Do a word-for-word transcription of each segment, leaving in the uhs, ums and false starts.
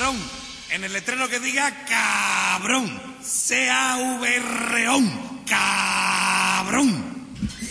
cabrón. En el letrero que diga cabrón. C A V R O N. Cabrón.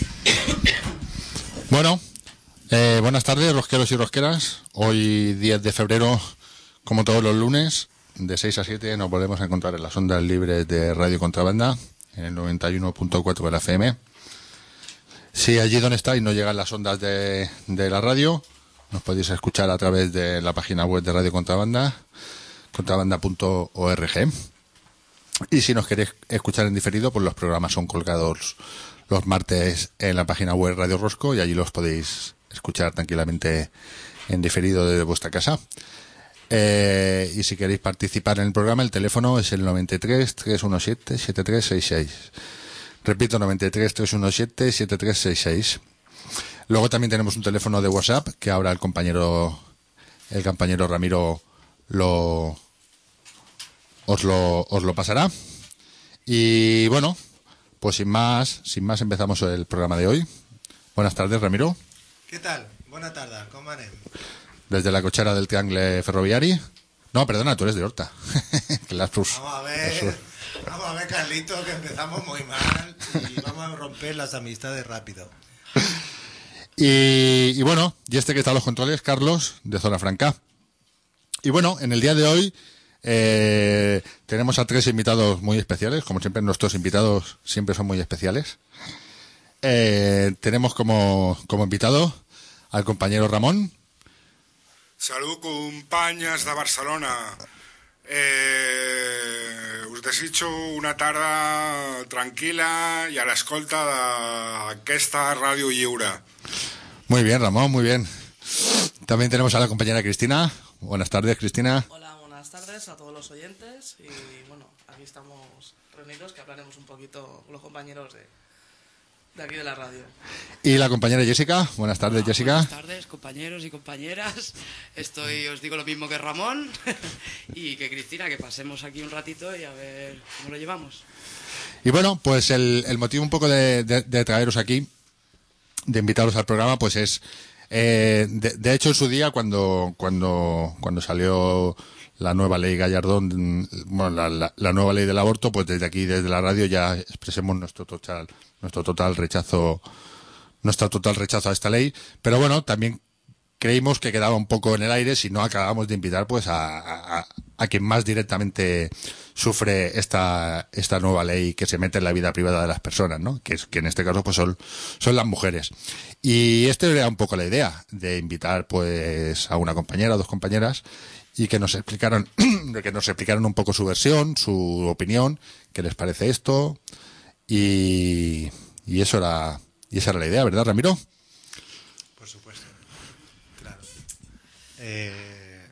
Bueno, eh, buenas tardes, rosqueros y rosqueras. Hoy, diez de febrero, como todos los lunes, de seis a siete, nos volvemos a encontrar en las ondas libres de Radio Contrabanda, en el noventa y uno punto cuatro de la F M. Si allí donde estáis no llegan las ondas de, de la radio, nos podéis escuchar a través de la página web de Radio Contrabanda, contrabanda punto org. Y si nos queréis escuchar en diferido, pues los programas son colgados los martes en la página web Radio Rosco y allí los podéis escuchar tranquilamente en diferido desde vuestra casa. Eh, y si queréis participar en el programa, el teléfono es el noventa y tres, trescientos diecisiete, setenta y tres sesenta y seis. Repito, noventa y tres, trescientos diecisiete, setenta y tres sesenta y seis. Luego también tenemos un teléfono de WhatsApp que ahora el compañero el compañero Ramiro lo os lo os lo pasará. Y bueno, pues sin más, sin más empezamos el programa de hoy. Buenas tardes, Ramiro. ¿Qué tal? Buenas tardes, ¿cómo anem? Desde la cochera del Triangle Ferroviari. No, perdona, tú eres de Horta. Que las sus, vamos a ver, sus... vamos a ver, Carlito, que empezamos muy mal y vamos a romper las amistades rápido. Y, y bueno, y este que está a los controles, Carlos, de Zona Franca. Y bueno, en el día de hoy eh, tenemos a tres invitados muy especiales. Como siempre, nuestros invitados siempre son muy especiales. Eh, tenemos como, como invitado al compañero Ramón. Salut, companyes de Barcelona. Eh, us desitjo una tarda tranquil·la i a l'escolta d'aquesta ràdio lliure. Muy bien, Ramón, muy bien. También tenemos a la compañera Cristina. Buenas tardes, Cristina. Hola, buenas tardes a todos los oyentes. Y bueno, aquí estamos reunidos que hablaremos un poquito con los compañeros de, de aquí de la radio. Y la compañera Jessica. Buenas tardes, Hola, Jessica. Buenas tardes, compañeros y compañeras. Estoy, os digo lo mismo que Ramón y que Cristina, que pasemos aquí un ratito y a ver cómo lo llevamos. Y bueno, pues el, el motivo un poco de, de, de traeros aquí, de invitaros al programa, pues es, eh, de, de hecho en su día cuando cuando cuando salió la nueva ley Gallardón, bueno, la, la, la nueva ley del aborto, pues desde aquí, desde la radio, ya expresemos nuestro total, nuestro total rechazo, nuestro total rechazo a esta ley. Pero bueno, también creímos que quedaba un poco en el aire si no acabamos de invitar pues a, a, a quien más directamente sufre esta esta nueva ley que se mete en la vida privada de las personas, ¿no? Que es que en este caso pues son son las mujeres. Y esta era un poco la idea de invitar pues a una compañera, a dos compañeras, y que nos explicaran que nos explicaran un poco su versión, su opinión, qué les parece esto, y y eso era y esa era la idea, ¿verdad, Ramiro? Por supuesto, claro. Eh,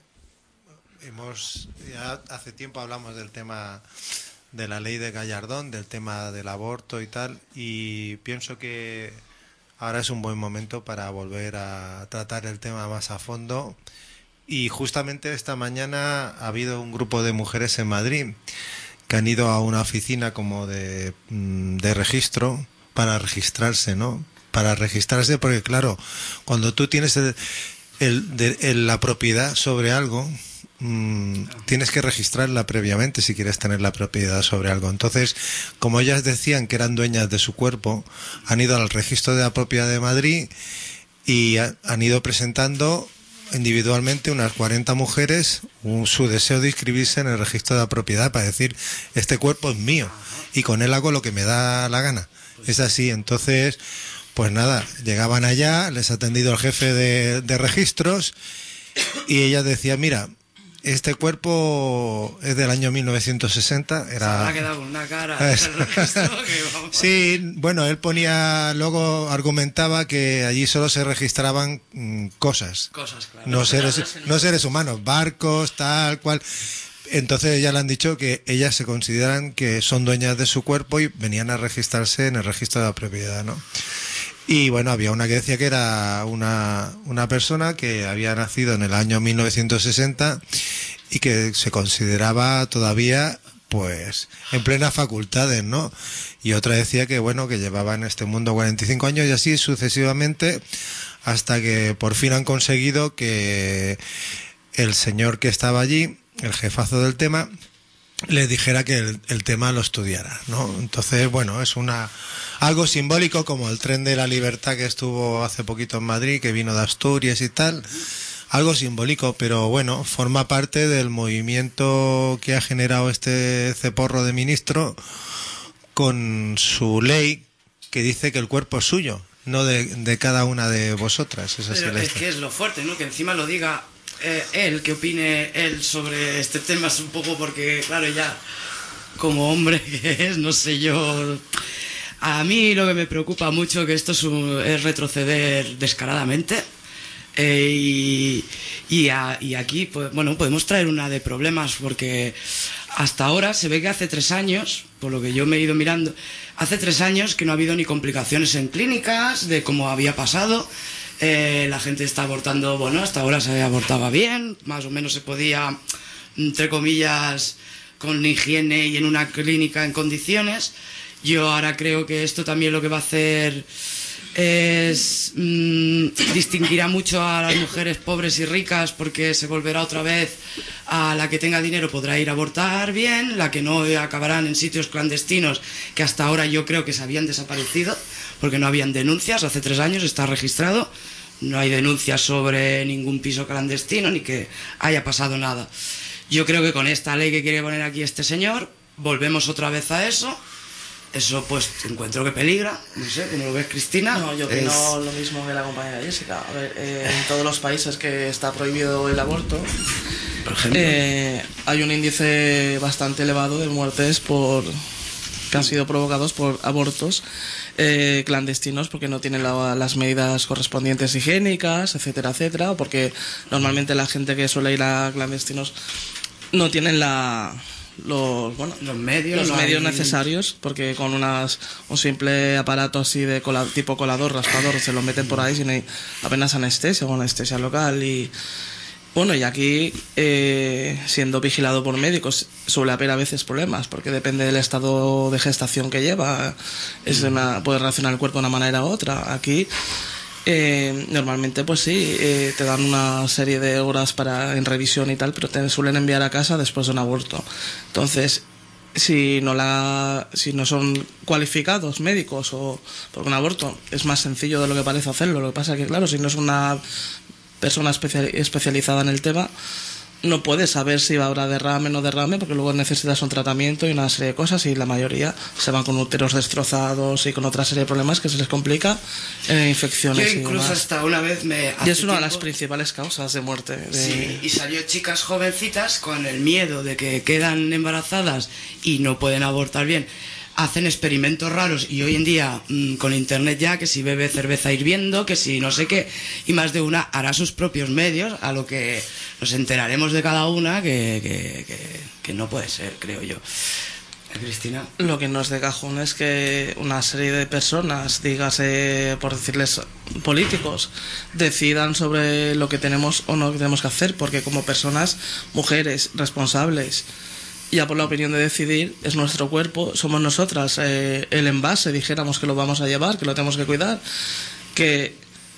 hemos ya hace tiempo hablamos del tema de la ley de Gallardón, del tema del aborto y tal, y pienso que ahora es un buen momento para volver a tratar el tema más a fondo. Y justamente esta mañana ha habido un grupo de mujeres en Madrid que han ido a una oficina como de, de registro para registrarse, ¿no? Para registrarse porque, claro, cuando tú tienes el, el, de, el, la propiedad sobre algo, mmm, tienes que registrarla previamente si quieres tener la propiedad sobre algo. Entonces, como ellas decían que eran dueñas de su cuerpo, han ido al registro de la propiedad de Madrid y ha, han ido presentando individualmente unas cuarenta mujeres un, su deseo de inscribirse en el registro de la propiedad para decir, este cuerpo es mío y con él hago lo que me da la gana. Es así. Entonces, pues nada, llegaban allá, les ha atendido el jefe de, de registros y ella decía, mira, este cuerpo es del año mil novecientos sesenta. Era... Se ha quedado con una cara el registro que vamos. Sí, bueno, él ponía, luego argumentaba que allí solo se registraban mmm, cosas, cosas claro. no, seres, no seres humanos, barcos, tal cual. Entonces ya le han dicho que ellas se consideran que son dueñas de su cuerpo y venían a registrarse en el registro de la propiedad, ¿no? Y bueno, había una que decía que era una, una persona que había nacido en el año mil novecientos sesenta y que se consideraba todavía pues en plenas facultades, ¿no? Y otra decía que bueno, que llevaba en este mundo cuarenta y cinco años y así sucesivamente hasta que por fin han conseguido que el señor que estaba allí el jefazo del tema, le dijera que el, el tema lo estudiara, ¿no? Entonces, bueno, es una algo simbólico, como el tren de la libertad que estuvo hace poquito en Madrid, que vino de Asturias y tal, algo simbólico, pero bueno, forma parte del movimiento que ha generado este ceporro de ministro con su ley que dice que el cuerpo es suyo, no de, de cada una de vosotras. Es así. Pero es que es lo fuerte, ¿no? Que encima lo diga eh, él, que opine él sobre este tema, es un poco porque, claro, ya como hombre que es, no sé yo... A mí lo que me preocupa mucho que esto es, un, es retroceder descaradamente. Eh, y, y, a, y aquí, pues, bueno, podemos traer una de problemas porque hasta ahora se ve que hace tres años, por lo que yo me he ido mirando, hace tres años que no ha habido ni complicaciones en clínicas de cómo había pasado. Eh, la gente está abortando, bueno, hasta ahora se abortaba bien, más o menos se podía, entre comillas, con higiene y en una clínica en condiciones. Yo ahora creo que esto también lo que va a hacer es mmm, distinguirá mucho a las mujeres pobres y ricas, porque se volverá otra vez a la que tenga dinero podrá ir a abortar bien, la que no acabarán en sitios clandestinos que hasta ahora yo creo que se habían desaparecido porque no habían denuncias. Hace tres años está registrado, no hay denuncias sobre ningún piso clandestino ni que haya pasado nada. Yo creo que con esta ley que quiere poner aquí este señor volvemos otra vez a eso. Eso pues encuentro que peligra, no sé, ¿cómo lo ves, Cristina? No, yo opino es... lo mismo que la compañera Jessica. A ver, eh, en todos los países que está prohibido el aborto, por ejemplo, eh, hay un índice bastante elevado de muertes por que han sido provocados por abortos eh, clandestinos, porque no tienen la, las medidas correspondientes higiénicas, etcétera, etcétera, o porque normalmente la gente que suele ir a clandestinos no tienen la... los bueno los medios los no medios hay... necesarios, porque con unas un simple aparato así de cola, tipo colador, raspador, se lo meten por ahí sin apenas anestesia o anestesia local. Y bueno, y aquí eh, siendo vigilado por médicos suele haber a veces problemas, porque depende del estado de gestación que lleva, es una, puede reaccionar el cuerpo de una manera u otra. Aquí Eh, normalmente pues sí, eh, te dan una serie de horas para en revisión y tal, pero te suelen enviar a casa después de un aborto. Entonces, si no la si no son cualificados médicos o por un aborto, es más sencillo de lo que parece hacerlo. Lo que pasa es que, claro, si no es una persona especial, especializada en el tema, no puedes saber si habrá derrame o no derrame, porque luego necesitas un tratamiento y una serie de cosas, y la mayoría se van con úteros destrozados y con otra serie de problemas que se les complica, eh, infecciones. Yo incluso y demás. hasta una vez me... Y es una de tiempo... las principales causas de muerte. De... Sí, y salió chicas jovencitas con el miedo de que quedan embarazadas y no pueden abortar bien. Hacen experimentos raros, y hoy en día mmm, con internet ya, que si bebe cerveza hirviendo, que si no sé qué, y más de una hará sus propios medios, a lo que nos enteraremos de cada una que, que, que, que no puede ser, creo yo. Cristina. Lo que no es de cajón es que una serie de personas, dígase por decirles políticos, decidan sobre lo que tenemos o no tenemos que hacer, porque como personas, mujeres responsables, ya por la opinión de decidir, es nuestro cuerpo, somos nosotras eh, el envase, dijéramos que lo vamos a llevar, que lo tenemos que cuidar, que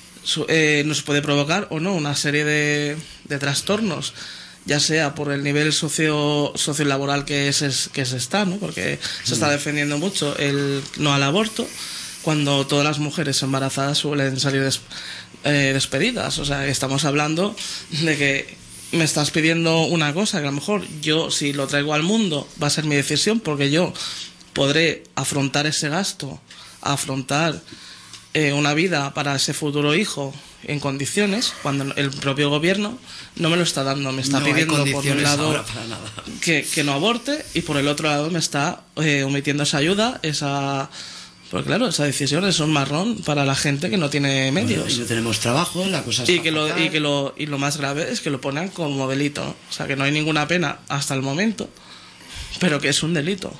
eh, nos puede provocar o no una serie de, de trastornos, ya sea por el nivel socio sociolaboral que es, que se está, ¿no? Porque se está defendiendo mucho el no al aborto, cuando todas las mujeres embarazadas suelen salir des, eh, despedidas. O sea, estamos hablando de que me estás pidiendo una cosa que a lo mejor yo, si lo traigo al mundo, va a ser mi decisión, porque yo podré afrontar ese gasto, afrontar eh, una vida para ese futuro hijo en condiciones, cuando el propio gobierno no me lo está dando. Me está no pidiendo por un lado nada. Que, que no aborte, y por el otro lado me está eh, omitiendo esa ayuda, esa... Pues claro, esa decisión es un marrón para la gente que no tiene medios. Bueno, y no tenemos trabajo, la cosa es y que lo y que lo y lo más grave es que lo ponen como delito. O sea, que no hay ninguna pena hasta el momento, pero que es un delito.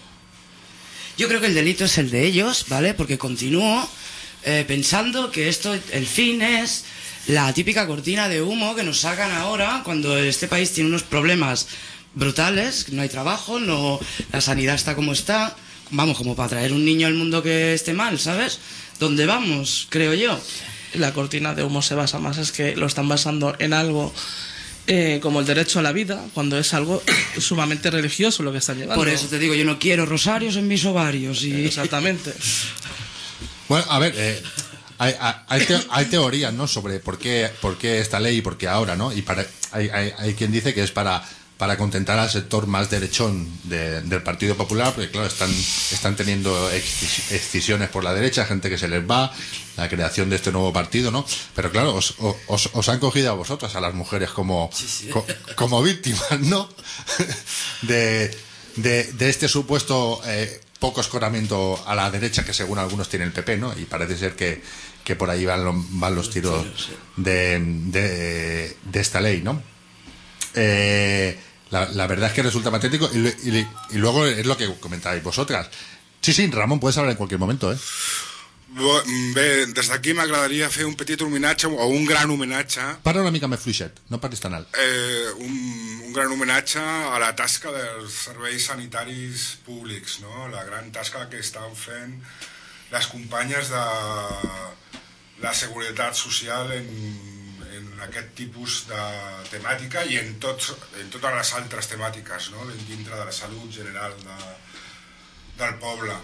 Yo creo que el delito es el de ellos, ¿vale? Porque continúo eh, pensando que esto, el fin es la típica cortina de humo que nos sacan ahora cuando este país tiene unos problemas brutales, no hay trabajo, no, la sanidad está como está. Vamos, como para traer un niño al mundo que esté mal, ¿sabes? ¿Dónde vamos? Creo yo. La cortina de humo se basa más, es que lo están basando en algo eh, como el derecho a la vida, cuando es algo sumamente religioso lo que están llevando. Por eso te digo, yo no quiero rosarios en mis ovarios. Y... Exactamente. Bueno, a ver, eh, hay, hay, te, hay teorías, ¿no?, sobre por qué, por qué esta ley y por qué ahora, ¿no? Y para, hay, hay, hay quien dice que es para, para contentar al sector más derechón de, del Partido Popular, porque claro, están, están teniendo excisiones por la derecha, gente que se les va, la creación de este nuevo partido, ¿no? Pero claro, os, os, os han cogido a vosotras, a las mujeres, como, sí, sí. Co, como víctimas, ¿no? De, de, de este supuesto... Eh, poco escoramiento a la derecha que según algunos tiene el P P, ¿no? Y parece ser que, que por ahí van, lo, van los tiros de, de, de esta ley, ¿no? Eh, la, la verdad es que resulta patético y, y, y luego es lo que comentáis vosotras. Sí, sí, Ramón, puedes hablar en cualquier momento, ¿eh? Bé, des d'aquí m'agradaria fer un petit homenatge o un gran homenatge. Parla una mica més fluixet, no parlis tan alt. Eh, un, un gran homenatge a la tasca dels serveis sanitaris públics, no? La gran tasca que estan fent les companyes de la seguretat social en, en aquest tipus de temàtica i en, tots, en totes les altres temàtiques, no? Dintre de la salut general de, del poble.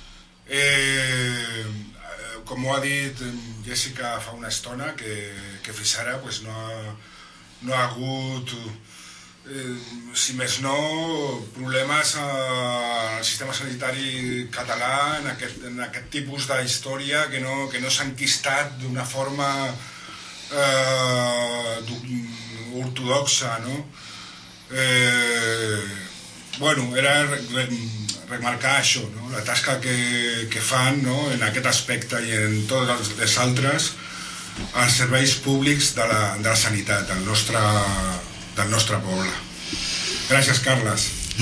Eh, com ho ha dit Jessica fa una estona, que, que fins ara pues, no, ha, no ha hagut, eh, si més no, problemes al sistema sanitari català en aquest, en aquest tipus d'història que no, que no s'ha enquistat d'una forma eh, ortodoxa, no? Eh, bueno, era... remarcar això, no? La tasca que, que fan, no? En aquest aspecte i en tots els altres els serveis públics de la, de la sanitat del nostre, del nostre poble. Gràcies, Carles.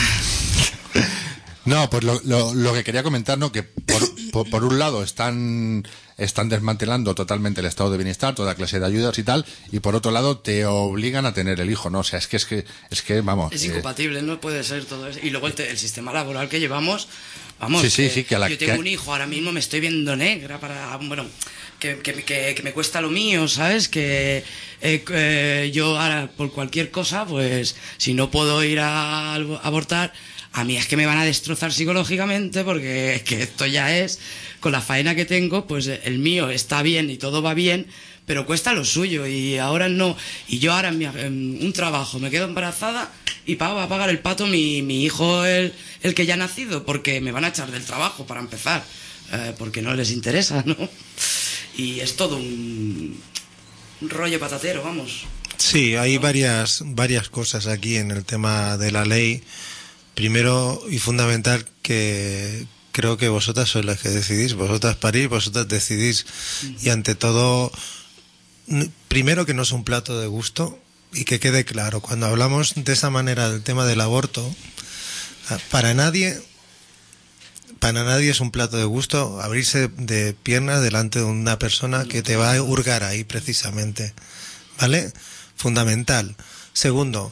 No, pues lo, lo, lo que quería comentar, ¿no? Que por, por, por un lado están, están desmantelando totalmente el estado de bienestar, toda clase de ayudas y tal, y por otro lado te obligan a tener el hijo, ¿no? O sea, es que, es que, es que vamos... Es eh, incompatible, no puede ser todo eso. Y luego el, el sistema laboral que llevamos, vamos, sí, sí, que sí, que a la, yo tengo que... un hijo, ahora mismo me estoy viendo negra para, bueno, que, que, que, que me cuesta lo mío, ¿sabes? Que eh, eh, yo ahora, por cualquier cosa, pues, si no puedo ir a, a abortar... A mí es que me van a destrozar psicológicamente porque es que esto ya es, con la faena que tengo, pues el mío está bien y todo va bien, pero cuesta lo suyo y ahora no. Y yo ahora en, mi, en un trabajo me quedo embarazada y pago, va a pagar el pato mi, mi hijo, el, el que ya ha nacido, porque me van a echar del trabajo para empezar, eh, porque no les interesa, ¿no? Y es todo un, un rollo patatero, vamos. Sí, hay varias, varias cosas aquí en el tema de la ley. Primero y fundamental, que creo que vosotras sois las que decidís, vosotras parís, vosotras decidís, y ante todo, primero que no es un plato de gusto, y que quede claro, cuando hablamos de esa manera del tema del aborto, para nadie, para nadie es un plato de gusto abrirse de piernas delante de una persona que te va a hurgar ahí precisamente, ¿vale? Fundamental. Segundo,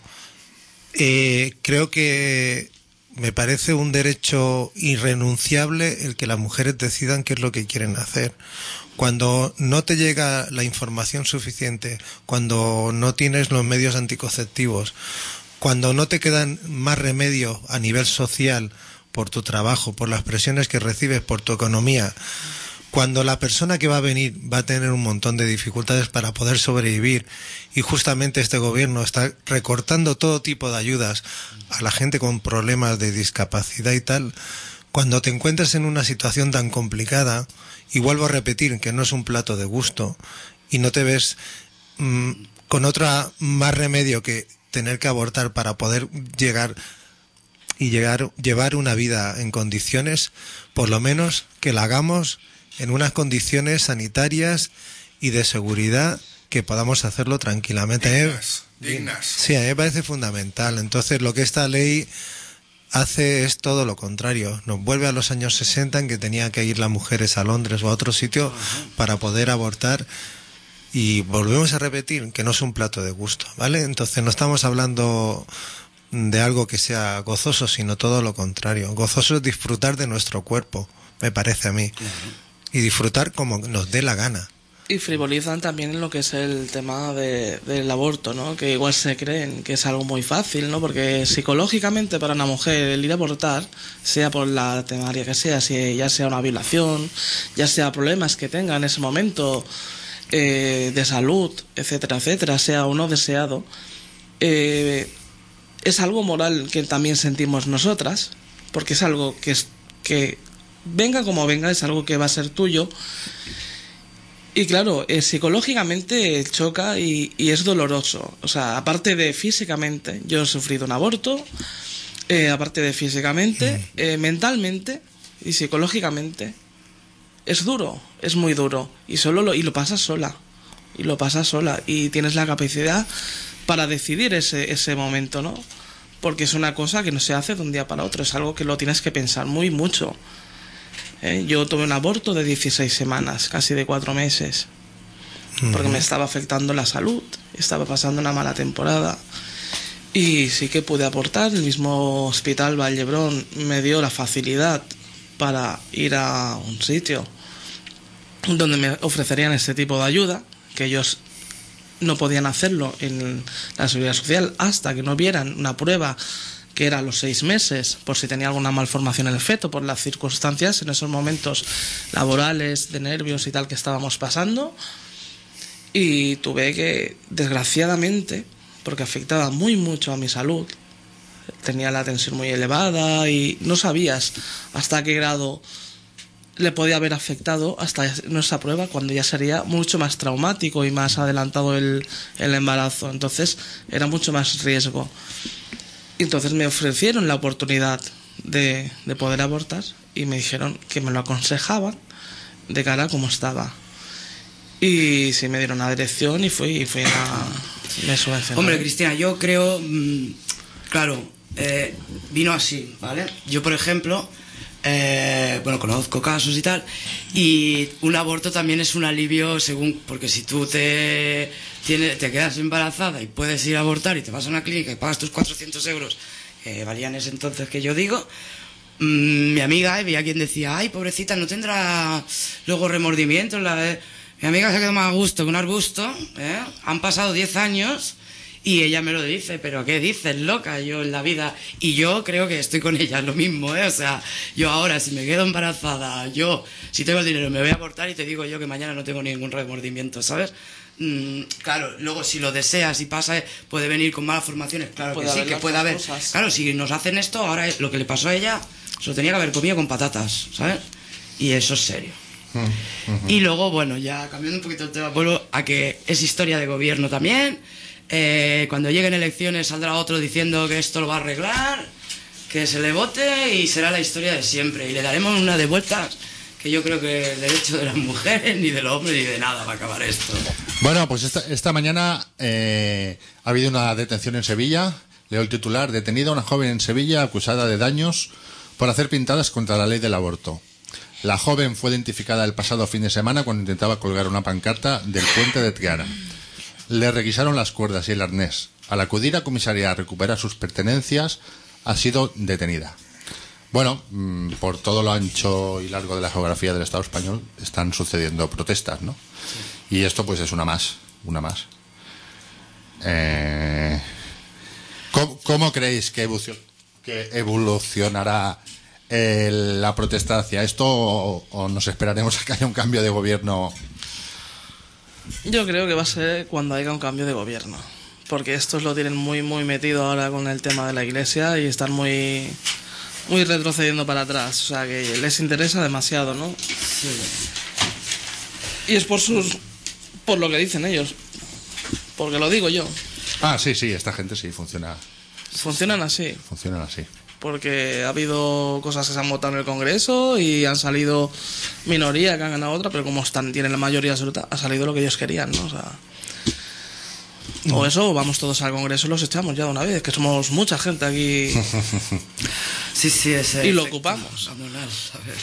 eh, creo que me parece un derecho irrenunciable el que las mujeres decidan qué es lo que quieren hacer. Cuando no te llega la información suficiente, cuando no tienes los medios anticonceptivos, cuando no te quedan más remedio a nivel social por tu trabajo, por las presiones que recibes, por tu economía, cuando la persona que va a venir va a tener un montón de dificultades para poder sobrevivir y justamente este gobierno está recortando todo tipo de ayudas a la gente con problemas de discapacidad y tal, cuando te encuentras en una situación tan complicada, y vuelvo a repetir que no es un plato de gusto, y no te ves mmm, con otra más remedio que tener que abortar para poder llegar y llegar llevar una vida en condiciones, por lo menos que la hagamos en unas condiciones sanitarias y de seguridad que podamos hacerlo tranquilamente. Dignas, dignas. Sí, a mí me parece fundamental. Entonces, lo que esta ley hace es todo lo contrario. Nos vuelve a los años sesenta, en que tenían que ir las mujeres a Londres o a otro sitio para poder abortar. Y volvemos a repetir que no es un plato de gusto, ¿vale? Entonces, no estamos hablando de algo que sea gozoso, sino todo lo contrario. Gozoso es disfrutar de nuestro cuerpo, me parece a mí. Uh-huh. Y disfrutar como nos dé la gana. Y frivolizan también en lo que es el tema de, del aborto, ¿no? Que igual se creen que es algo muy fácil, ¿no? Porque psicológicamente para una mujer el ir a abortar, sea por la temaria que sea, si ya sea una violación, ya sea problemas que tenga en ese momento eh, de salud, etcétera, etcétera, sea o no deseado, eh, es algo moral que también sentimos nosotras, porque es algo que, es, que venga como venga, es algo que va a ser tuyo. Y claro, eh, psicológicamente choca y, y es doloroso. O sea, aparte de físicamente, yo he sufrido un aborto, eh, aparte de físicamente, eh, mentalmente y psicológicamente, es duro, es muy duro. Y solo lo, y lo pasas sola, y lo pasas sola, y tienes la capacidad para decidir ese, ese momento, ¿no? Porque es una cosa que no se hace de un día para otro, es algo que lo tienes que pensar muy mucho. ¿Eh? Yo tuve un aborto de dieciséis semanas, casi de cuatro meses, porque me estaba afectando la salud, estaba pasando una mala temporada y sí que pude abortar. El mismo hospital Vallebrón me dio la facilidad para ir a un sitio donde me ofrecerían este tipo de ayuda, que ellos no podían hacerlo en la Seguridad Social hasta que no vieran una prueba que era a los seis meses, por si tenía alguna malformación en el feto, por las circunstancias en esos momentos laborales, de nervios y tal que estábamos pasando. Y tuve que, desgraciadamente, porque afectaba muy mucho a mi salud, tenía la tensión muy elevada y no sabías hasta qué grado le podía haber afectado hasta nuestra prueba, cuando ya sería mucho más traumático y más adelantado el, el embarazo. Entonces era mucho más riesgo. Entonces me ofrecieron la oportunidad de, de poder abortar y me dijeron que me lo aconsejaban de cara a cómo estaba. Y sí me dieron una dirección y fui, y fui a... Me subvencionaron. Hombre, Cristina, yo creo... Mmm, claro, eh, vino así, ¿vale? Yo, por ejemplo, eh, bueno, conozco casos y tal, y un aborto también es un alivio según... Porque si tú te... Tiene, te quedas embarazada y puedes ir a abortar y te vas a una clínica y pagas tus cuatrocientos euros, que eh, valían ese entonces que yo digo, mmm, mi amiga había quien decía, ay, pobrecita, no tendrá luego remordimientos. La, eh. Mi amiga se quedó más a gusto que un arbusto, ¿eh? Han pasado diez años y ella me lo dice, pero ¿qué dices, loca? Yo en la vida, y yo creo que estoy con ella, es lo mismo, ¿eh? O sea, yo ahora si me quedo embarazada, yo si tengo el dinero me voy a abortar y te digo yo que mañana no tengo ningún remordimiento, ¿sabes? Mm, claro, luego si lo deseas y pasa, puede venir con malas formaciones, claro que sí, que puede haber. Cosas. Claro, si nos hacen esto, ahora lo que le pasó a ella, se lo tenía que haber comido con patatas, ¿sabes? Y eso es serio. Uh-huh. Y luego, bueno, ya cambiando un poquito el tema, vuelvo a que es historia de gobierno también. Eh, cuando lleguen elecciones saldrá otro diciendo que esto lo va a arreglar, que se le vote y será la historia de siempre. Y le daremos una de vueltas, que yo creo que el derecho de las mujeres, ni de los hombres, ni de nada va a acabar esto. Bueno, pues esta, esta mañana eh, ha habido una detención en Sevilla. Leo el titular: detenida una joven en Sevilla acusada de daños por hacer pintadas contra la ley del aborto. La joven fue identificada el pasado fin de semana cuando intentaba colgar una pancarta del puente de Triana. Le requisaron las cuerdas y el arnés. Al acudir a comisaría a recuperar sus pertenencias, ha sido detenida. Bueno, por todo lo ancho y largo de la geografía del Estado español están sucediendo protestas, ¿no? Sí. Y esto pues es una más, una más. Eh, ¿cómo, ¿Cómo creéis que, evolucion, que evolucionará el, la protesta hacia esto o, o nos esperaremos a que haya un cambio de gobierno? Yo creo que va a ser cuando haya un cambio de gobierno, porque estos lo tienen muy muy metido ahora con el tema de la iglesia y están muy muy retrocediendo para atrás, o sea que les interesa demasiado, ¿no? Sí. Y es por sus por lo que dicen ellos, porque lo digo yo. Ah, sí, sí, esta gente sí funciona. Funcionan así. Funcionan así. Porque ha habido cosas que se han votado en el Congreso y han salido minoría que han ganado otra, pero como están tienen la mayoría absoluta, ha salido lo que ellos querían, ¿no? O sea, no. O eso, vamos todos al Congreso y los echamos ya de una vez, que somos mucha gente aquí. Sí, sí, ese y lo ocupamos.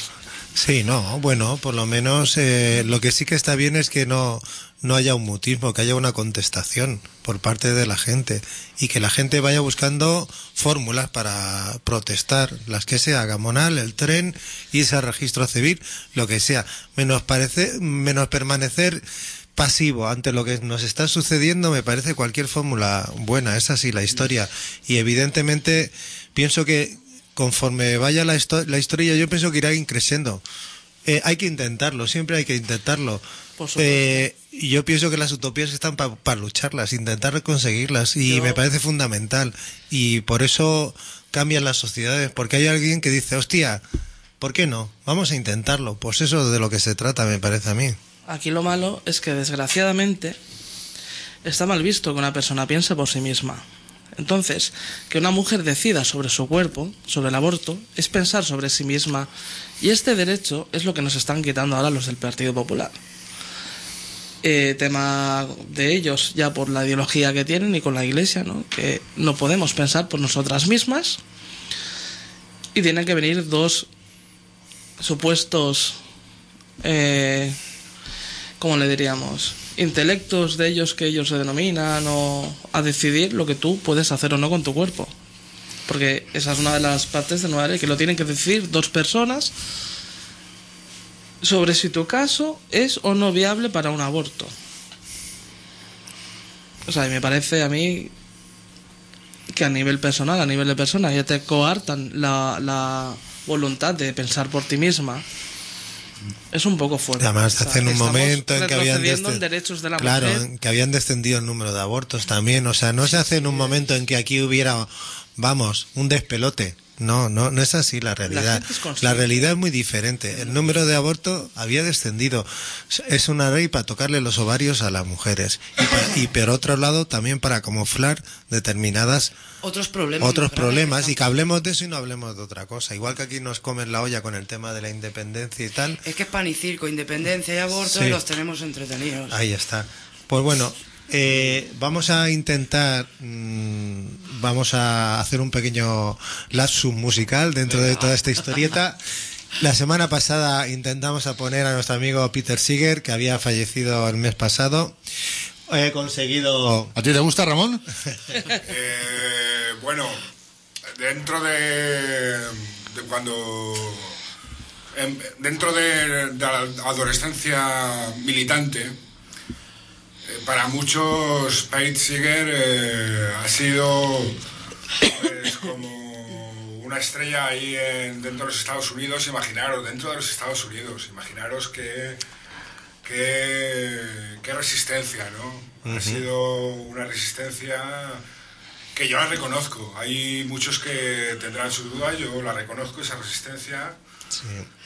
Sí, no, bueno, por lo menos eh, lo que sí que está bien es que no, no haya un mutismo, que haya una contestación por parte de la gente y que la gente vaya buscando fórmulas para protestar, las que sea, Gamonal, el tren, irse al registro civil, lo que sea, menos, parece, menos permanecer pasivo ante lo que nos está sucediendo. Me parece cualquier fórmula buena, es así la historia, y evidentemente pienso que conforme vaya la, histo- la historia, yo pienso que irá increciendo. Eh, hay que intentarlo, siempre hay que intentarlo. Eh, y yo pienso que las utopías están para pa lucharlas, intentar conseguirlas, y yo... me parece fundamental. Y por eso cambian las sociedades, porque hay alguien que dice, hostia, ¿por qué no? Vamos a intentarlo. Pues eso es de lo que se trata, me parece a mí. Aquí lo malo es que, desgraciadamente, está mal visto que una persona piense por sí misma. Entonces, que una mujer decida sobre su cuerpo, sobre el aborto, es pensar sobre sí misma, y este derecho es lo que nos están quitando ahora los del Partido Popular. Eh, tema de ellos, ya por la ideología que tienen y con la Iglesia, ¿no? Que no podemos pensar por nosotras mismas, y tienen que venir dos supuestos, eh, ¿cómo le diríamos?, intelectos de ellos que ellos se denominan, o a decidir lo que tú puedes hacer o no con tu cuerpo, porque esa es una de las partes de nueva ley, que lo tienen que decidir dos personas sobre si tu caso es o no viable para un aborto. O sea, me parece a mí que a nivel personal, a nivel de persona, ya te coartan la, la voluntad de pensar por ti misma. Es un poco fuerte. Además, hace en un momento en que habían descend... derechos de la claro, mujer. en que habían descendido el número de abortos también. O sea, no se hace en un momento en que aquí hubiera, vamos, un despelote. No, no, no es así la realidad. La, la realidad es muy diferente. El número de abortos había descendido. Es una ley para tocarle los ovarios a las mujeres. Y, para, y por otro lado, también para camuflar determinadas otros problemas. Otros problemas, y que hablemos de eso y no hablemos de otra cosa. Igual que aquí nos comen la olla con el tema de la independencia y tal. Es que es pan y circo, independencia y aborto, sí. Y los tenemos entretenidos. Ahí está. Pues bueno, eh, vamos a intentar, mmm, vamos a hacer un pequeño lapsus musical dentro de toda esta historieta. La semana pasada intentamos a poner a nuestro amigo Peter Seeger, que había fallecido el mes pasado. He conseguido... ¿A ti te gusta, Ramón? eh, bueno, dentro de, de cuando... En, dentro de, de la adolescencia militante, eh, para muchos Pete Seeger eh, ha sido pues, como una estrella ahí en, dentro de los Estados Unidos. Imaginaros, dentro de los Estados Unidos, imaginaros que... Qué, qué resistencia, ¿no? Uh-huh. Ha sido una resistencia que yo la reconozco. Hay muchos que tendrán sus dudas, yo la reconozco, esa resistencia. Sí.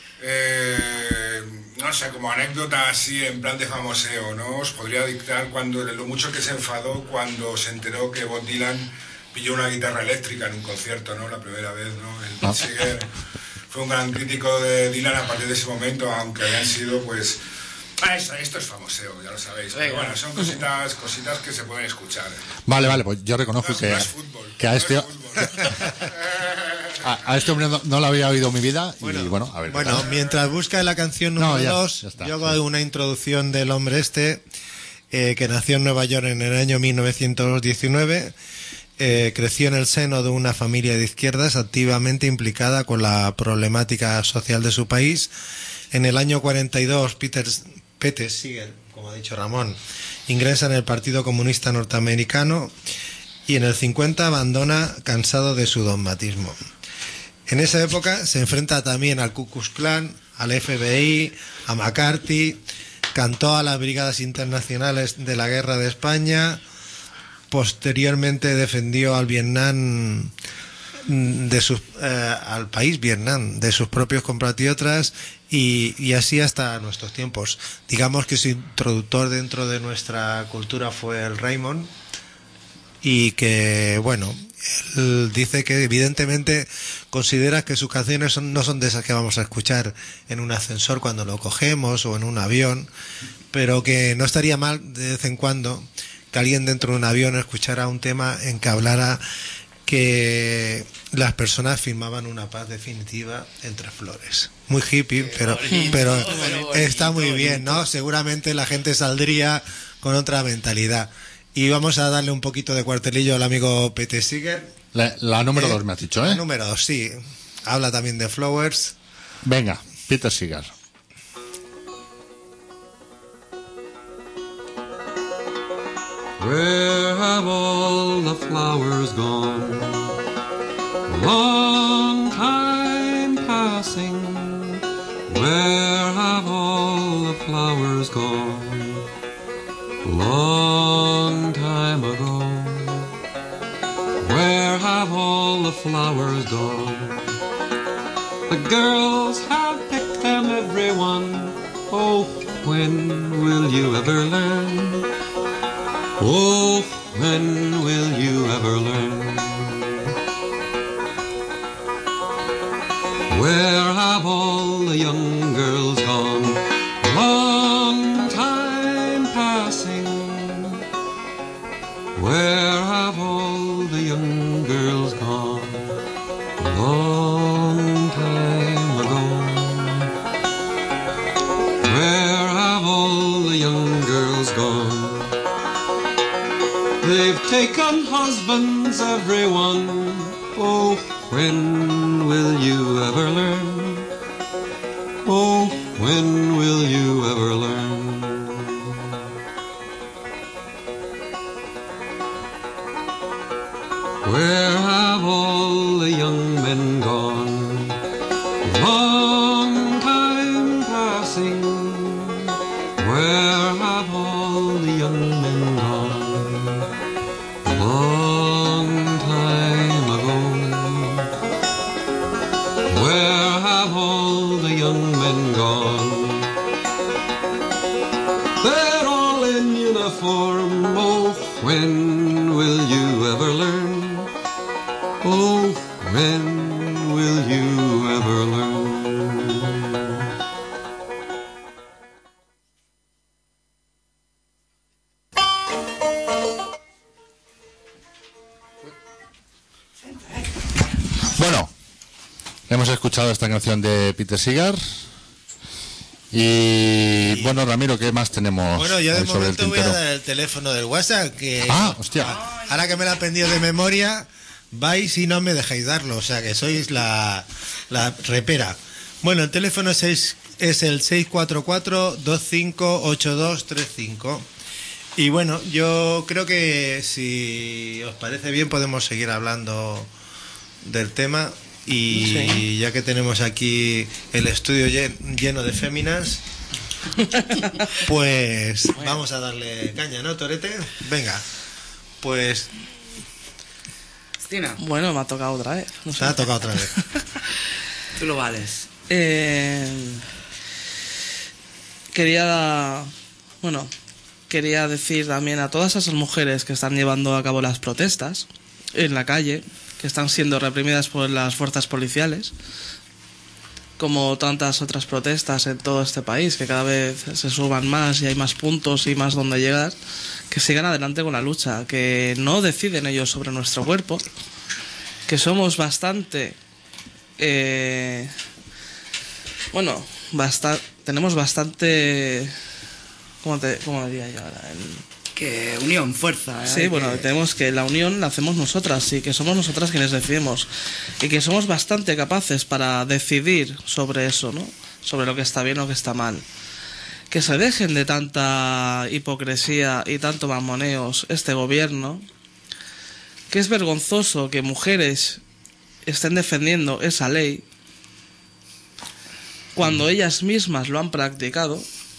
Eh, no sé, como anécdota así en plan de famoseo, ¿no? Os podría dictar cuando, lo mucho que se enfadó cuando se enteró que Bob Dylan pilló una guitarra eléctrica en un concierto, ¿no? La primera vez, ¿no? El Pete Seeger fue un gran crítico de Dylan a partir de ese momento, aunque hayan sido, pues... Ah, esto, esto es famoseo, ya lo sabéis. Pero bueno, son cositas, cositas que se pueden escuchar. Vale, vale, pues yo reconozco no, que, no es fútbol, que a no este es a, a este hombre no, no lo había oído en mi vida. Bueno, y bueno, a ver. Bueno, mientras busca la canción número dos, no, yo hago sí. una introducción del hombre este, eh, que nació en Nueva York en el año mil novecientos diecinueve. Eh, creció en el seno de una familia de izquierdas activamente implicada con la problemática social de su país. En el año cuarenta y dos, Peter Pete Seeger, como ha dicho Ramón, ingresa en el Partido Comunista Norteamericano, y en el cincuenta abandona cansado de su dogmatismo. En esa época se enfrenta también al Ku Klux Klan, al F B I, a McCarthy, cantó a las brigadas internacionales de la guerra de España, posteriormente defendió al Vietnam, de sus, eh, al país Vietnam, de sus propios compatriotas, y, y así hasta nuestros tiempos. Digamos que su introductor dentro de nuestra cultura fue el Raymond, y que, bueno, él dice que evidentemente considera que sus canciones son, no son de esas que vamos a escuchar en un ascensor cuando lo cogemos o en un avión, pero que no estaría mal de vez en cuando que alguien dentro de un avión escuchara un tema en que hablara que las personas firmaban una paz definitiva entre flores. Muy hippie, pero, pero está muy bien, ¿no? Seguramente la gente saldría con otra mentalidad. Y vamos a darle un poquito de cuartelillo al amigo Pete Seeger. La, la número Eh, dos me has dicho, ¿eh? La número dos, sí. Habla también de Flowers. Venga, Peter Seeger. Where have all the flowers gone? A long time passing. Where have all the flowers gone? A long time ago. Where have all the flowers gone? The girls have picked them, everyone. Oh, when will you ever learn? Oh, when will you ever learn? Where have all the young girls gone? Long time passing. Where have all the young girls gone? Long time ago. Where have all the young girls gone? They've taken husbands, everyone. Oh, when will you ever learn? Oh, when will you ever learn? Where have all the young men gone? Long time passing. Where have all the young men gone? Long time ago. Where have all the young men gone? They're all in uniform. Oh, when will you ever learn? Oh, when will you ever learn? Bueno, hemos escuchado esta canción de Peter Seeger. Y bueno, Ramiro, ¿qué más tenemos? Bueno, yo de ahí sobre el momento voy a tintero? dar el teléfono del WhatsApp, que Ah, hostia. ahora que me lo he aprendido de memoria, vais y no me dejáis darlo, o sea que sois la, la repera. Bueno, el teléfono es, seis, es el seis cuatro cuatro, dos cinco ocho dos tres cinco. Y bueno, yo creo que si os parece bien podemos seguir hablando del tema. Y Sí. ya que tenemos aquí el estudio llen- lleno de féminas, pues vamos a darle caña, ¿no, Torete? Venga, pues Cristina, Bueno, me ha tocado otra vez. No sé. se ha tocado otra vez. tú lo vales. Eh, quería, bueno, quería decir también a todas esas mujeres que están llevando a cabo las protestas en la calle, que están siendo reprimidas por las fuerzas policiales, como tantas otras protestas en todo este país, que cada vez se suban más y hay más puntos y más donde llegar, que sigan adelante con la lucha, que no deciden ellos sobre nuestro cuerpo, que somos bastante... Eh, bueno, basta, tenemos bastante... ¿Cómo, te, cómo diría yo ahora? El- Que unión, fuerza. ¿eh? Sí, Hay bueno, que- tenemos que la unión la hacemos nosotras y que somos nosotras quienes decidimos y que somos bastante capaces para decidir sobre eso, ¿no? Sobre lo que está bien o lo que está mal. Que se dejen de tanta hipocresía y tanto mamoneos este gobierno, que es vergonzoso que mujeres estén defendiendo esa ley cuando ellas mismas lo han practicado.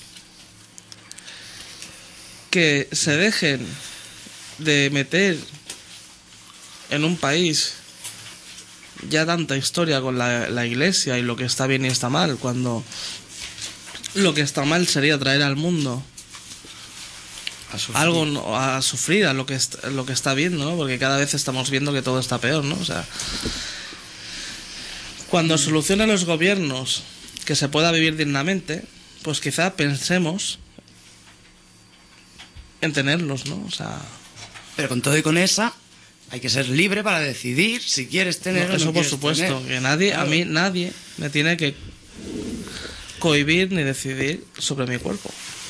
Que se dejen de meter en un país ya tanta historia con la, la iglesia y lo que está bien y está mal, cuando lo que está mal sería traer al mundo a sufrir. algo no- a sufrir a lo que est- lo que está viendo, ¿no? Porque cada vez estamos viendo que todo está peor, ¿no? O sea, cuando solucionen los gobiernos que se pueda vivir dignamente, pues quizá pensemos en tenerlos, ¿no? O sea, Pero con todo y con esa, Hay que ser libre para decidir si quieres tener No, o eso no por quieres supuesto, tener. que nadie, Claro. a mí nadie me tiene que cohibir ni decidir sobre mi cuerpo.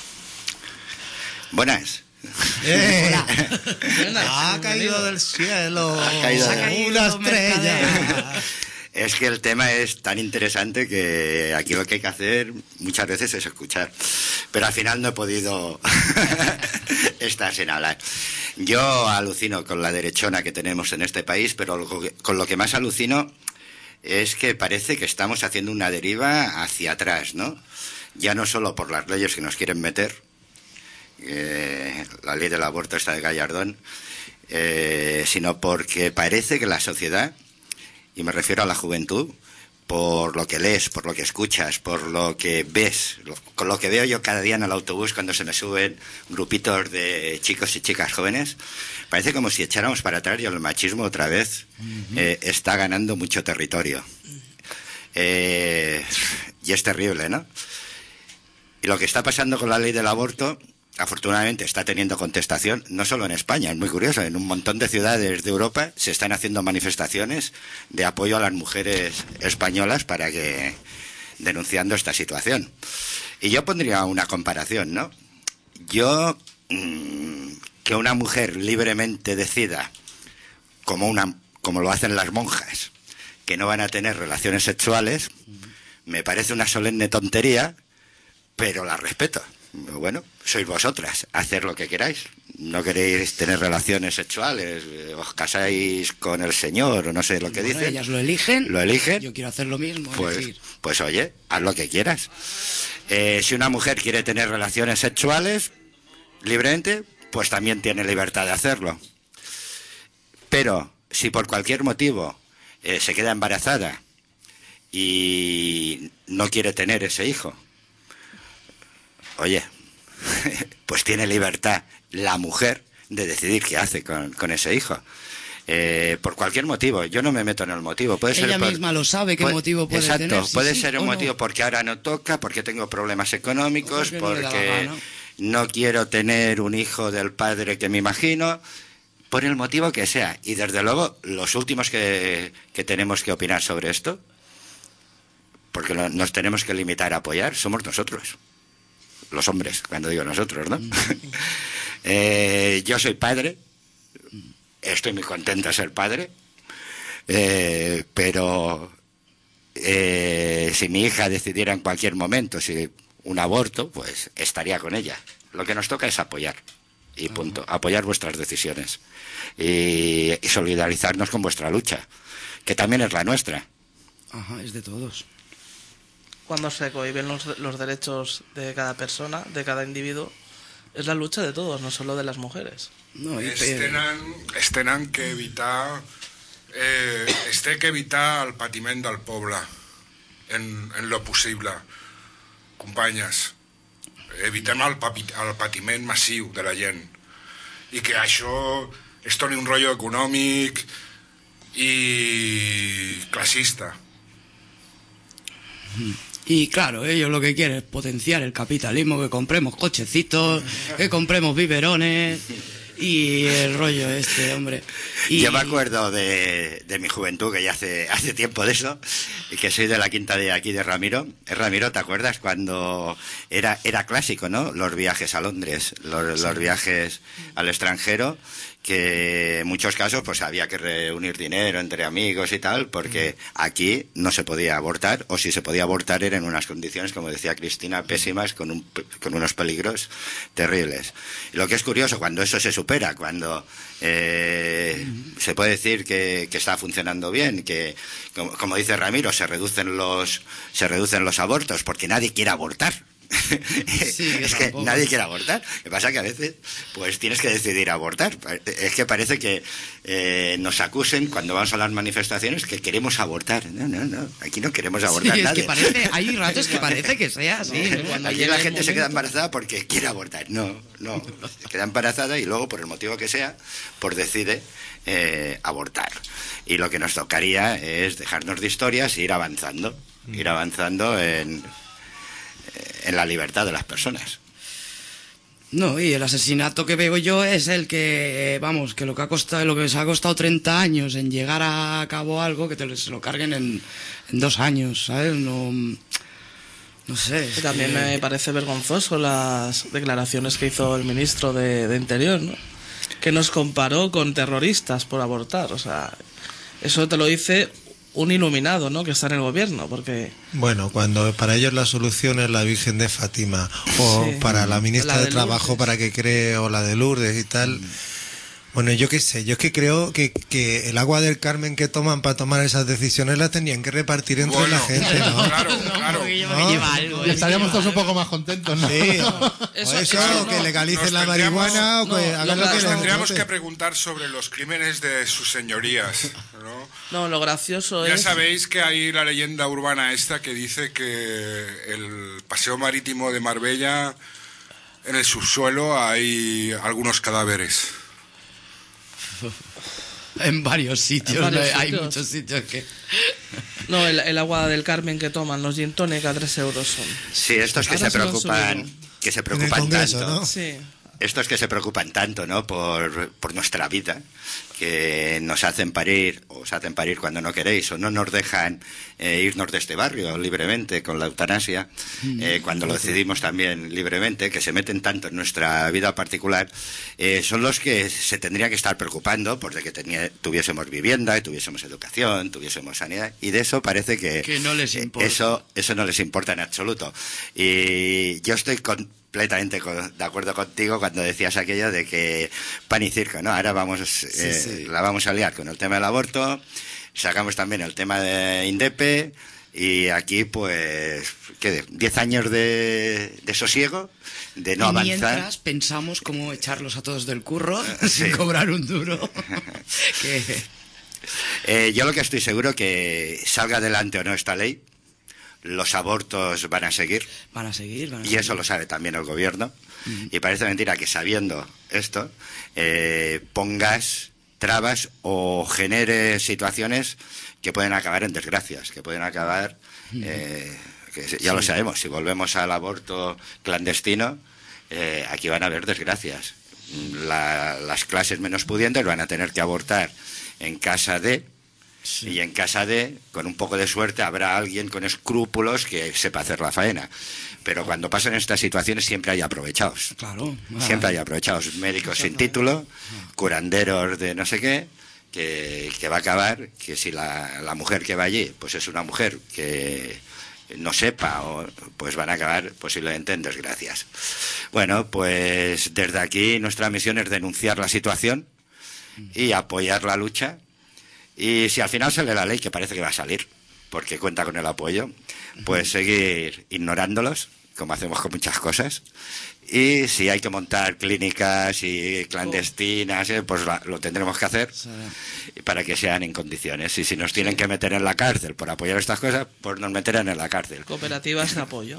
Buenas. ¡Eh! Buenas, Ha caído bienvenido. del cielo Ha caído Se ha de- caído una estrella. Mercader. Es que el tema es tan interesante que aquí lo que hay que hacer muchas veces es escuchar. Pero al final no he podido estar sin hablar. Yo alucino con la derechona que tenemos en este país, pero lo que- con lo que más alucino es que parece que estamos haciendo una deriva hacia atrás, ¿no? Ya no solo por las leyes que nos quieren meter, eh, la ley del aborto esta de Gallardón, eh, sino porque parece que la sociedad, y me refiero a la juventud, por lo que lees, por lo que escuchas, por lo que ves, lo- con lo que veo yo cada día en el autobús cuando se me suben grupitos de chicos y chicas jóvenes, parece como si echáramos para atrás y el machismo otra vez eh, está ganando mucho territorio. Eh, y es terrible, ¿no? Y lo que está pasando con la ley del aborto, afortunadamente está teniendo contestación, no solo en España, es muy curioso, en un montón de ciudades de Europa se están haciendo manifestaciones de apoyo a las mujeres españolas para que, denunciando esta situación. Y yo pondría una comparación, ¿no? Yo, mmm, que una mujer libremente decida, como, una, como lo hacen las monjas, que no van a tener relaciones sexuales, me parece una solemne tontería, pero la respeto. Bueno, sois vosotras, hacer lo que queráis. No queréis tener relaciones sexuales, eh, os casáis con el Señor o no sé lo que Bueno, dicen. ellas lo eligen. Lo eligen. Yo quiero hacer lo mismo. Pues, elegir. pues oye, haz lo que quieras. Eh, si una mujer quiere tener relaciones sexuales libremente, pues también tiene libertad de hacerlo. Pero si por cualquier motivo eh, se queda embarazada y no quiere tener ese hijo, oye, pues tiene libertad la mujer de decidir qué hace con, con ese hijo. Eh, por cualquier motivo, yo no me meto en el motivo. Puede ser Ella por- misma lo sabe qué puede- motivo puede exacto, tener. si puede sí ser o un no. motivo porque ahora no toca, porque tengo problemas económicos, O porque no le da la porque gana. no quiero tener un hijo del padre que me imagino, por el motivo que sea. Y desde luego, los últimos que, que tenemos que opinar sobre esto, porque lo- nos tenemos que limitar a apoyar, somos nosotros. Los hombres, cuando digo nosotros, ¿no? Eh, yo soy padre, estoy muy contento de ser padre, eh, pero eh, si mi hija decidiera en cualquier momento si un aborto, pues estaría con ella. Lo que nos toca es apoyar, y punto, apoyar vuestras decisiones y, y solidarizarnos con vuestra lucha, que también es la nuestra. Ajá, es de todos. Cuando se cohiben los, los derechos de cada persona, de cada individuo, es la lucha de todos, no solo de las mujeres. No, y Es pe- tenen, es tenen que evitar eh, es té que evitar el patiment del poble en, en lo possible, companyes. Evitem el, papi, el patiment massiu de la gent i que això es torni un rotllo econòmic i classista. Y claro, ellos lo que quieren es potenciar el capitalismo, que compremos cochecitos, que compremos biberones y el rollo este, hombre. Y Yo me acuerdo de, de mi juventud, que ya hace, hace tiempo de eso, y que soy de la quinta de aquí de Ramiro. Eh, Ramiro, ¿te acuerdas cuando era, era clásico, ¿no? Los viajes a Londres, los, los viajes al extranjero, que en muchos casos pues había que reunir dinero entre amigos y tal, porque aquí no se podía abortar, o si se podía abortar era en unas condiciones, como decía Cristina, pésimas, con, un, con unos peligros terribles. Y lo que es curioso, cuando eso se supera, cuando eh, se puede decir que, que está funcionando bien, que como, como dice Ramiro, se reducen los se reducen los abortos, porque nadie quiere abortar. Sí, es yo que tampoco. nadie quiere abortar. Lo que pasa que a veces pues tienes que decidir abortar. Es que parece que eh, nos acusen cuando vamos a las manifestaciones que queremos abortar. No, no, no. Aquí no queremos abortar sí, es nadie. que parece, hay ratos que parece que sea así. Sí, ¿no? Cuando aquí llega la el gente se queda momento. embarazada porque quiere abortar. No, no. Se queda embarazada y luego, por el motivo que sea, pues decide eh, abortar. Y lo que nos tocaría es dejarnos de historias e ir avanzando. Ir avanzando en, en la libertad de las personas. No, y el asesinato que veo yo es el que, vamos, que lo que ha costado, lo que se ha costado treinta años en llegar a cabo algo, que te lo, se lo carguen en, en dos años, ¿sabes? No, no sé. Y también que... me parece vergonzoso las declaraciones que hizo el ministro de, de Interior, ¿no? Que nos comparó con terroristas por abortar, o sea, eso te lo dice un iluminado, ¿no?, que está en el gobierno, porque... Bueno, cuando para ellos la solución es la Virgen de Fátima, o Sí. para la ministra La de, de Trabajo Lourdes. para que cree, o la de Lourdes y tal... Bueno, yo qué sé, yo es que creo que, que el agua del Carmen que toman para tomar esas decisiones la tenían que repartir entre Bueno, la gente, ¿no? claro, claro. porque yo me ¿No? lleva algo, Y ¿eh? estaríamos todos un poco más contentos, ¿no? Sí, o Eso- eso, eso o que no. legalicen Nos la tendríamos- marihuana, o que no, hagan lo lo que- que Nos les tendríamos guste. que preguntar sobre los crímenes de sus señorías, ¿no? No, lo gracioso Ya es... sabéis que hay la leyenda urbana esta que dice que el paseo marítimo de Marbella, en el subsuelo hay algunos cadáveres. En varios sitios, En varios ¿no? Hay sitios. muchos sitios que... No, el, el agua del Carmen que toman, los gin tonic a tres euros son. Sí, estos que Ahora se se lo han preocupan, subido. que se En el preocupan Congreso, tanto. ¿no? Sí. Estos que se preocupan tanto, ¿no? Por, por nuestra vida, que nos hacen parir, o os hacen parir cuando no queréis, o no nos dejan eh, irnos de este barrio libremente con la eutanasia, eh, cuando lo decidimos también libremente, que se meten tanto en nuestra vida particular, eh, son los que se tendrían que estar preocupando por de que tenía- tuviésemos vivienda, tuviésemos educación, tuviésemos sanidad, y de eso parece que, Que no les eh, importa. eso, eso no les importa en absoluto. Y yo estoy con completamente con- de acuerdo contigo cuando decías aquello de que pan y circo, ¿no? Ahora vamos, eh, sí. la vamos a liar con el tema del aborto, sacamos también el tema de Indepe y aquí pues, ¿qué? diez años de, de sosiego, de no y avanzar. mientras pensamos cómo echarlos a todos del curro Sí. sin cobrar un duro. que... Eh, yo lo que estoy seguro que salga adelante o no esta ley, los abortos van a seguir. Van a seguir, van a Y seguir. eso lo sabe también el gobierno. Y parece mentira que sabiendo esto, eh, pongas trabas o generes situaciones que pueden acabar en desgracias, que pueden acabar, eh, que ya lo sabemos, si volvemos al aborto clandestino, eh, aquí van a haber desgracias. La- las clases menos pudientes van a tener que abortar en casa de... Y en casa de, con un poco de suerte, habrá alguien con escrúpulos que sepa hacer la faena. Pero cuando pasan estas situaciones siempre hay aprovechados. Claro. Siempre hay aprovechados. Médicos sin título, curanderos de no sé qué, que, que va a acabar, que si la, la mujer que va allí, pues es una mujer que no sepa, o, pues van a acabar posiblemente en desgracias. Bueno, pues desde aquí nuestra misión es denunciar la situación y apoyar la lucha. Y si al final sale la ley, que parece que va a salir, porque cuenta con el apoyo, pues seguir ignorándolos, como hacemos con muchas cosas. Y si hay que montar clínicas y clandestinas, eh, pues la- lo tendremos que hacer para que sean en condiciones. Y si nos tienen que meter en la cárcel por apoyar estas cosas, pues nos meterán en la cárcel. Cooperativas de apoyo.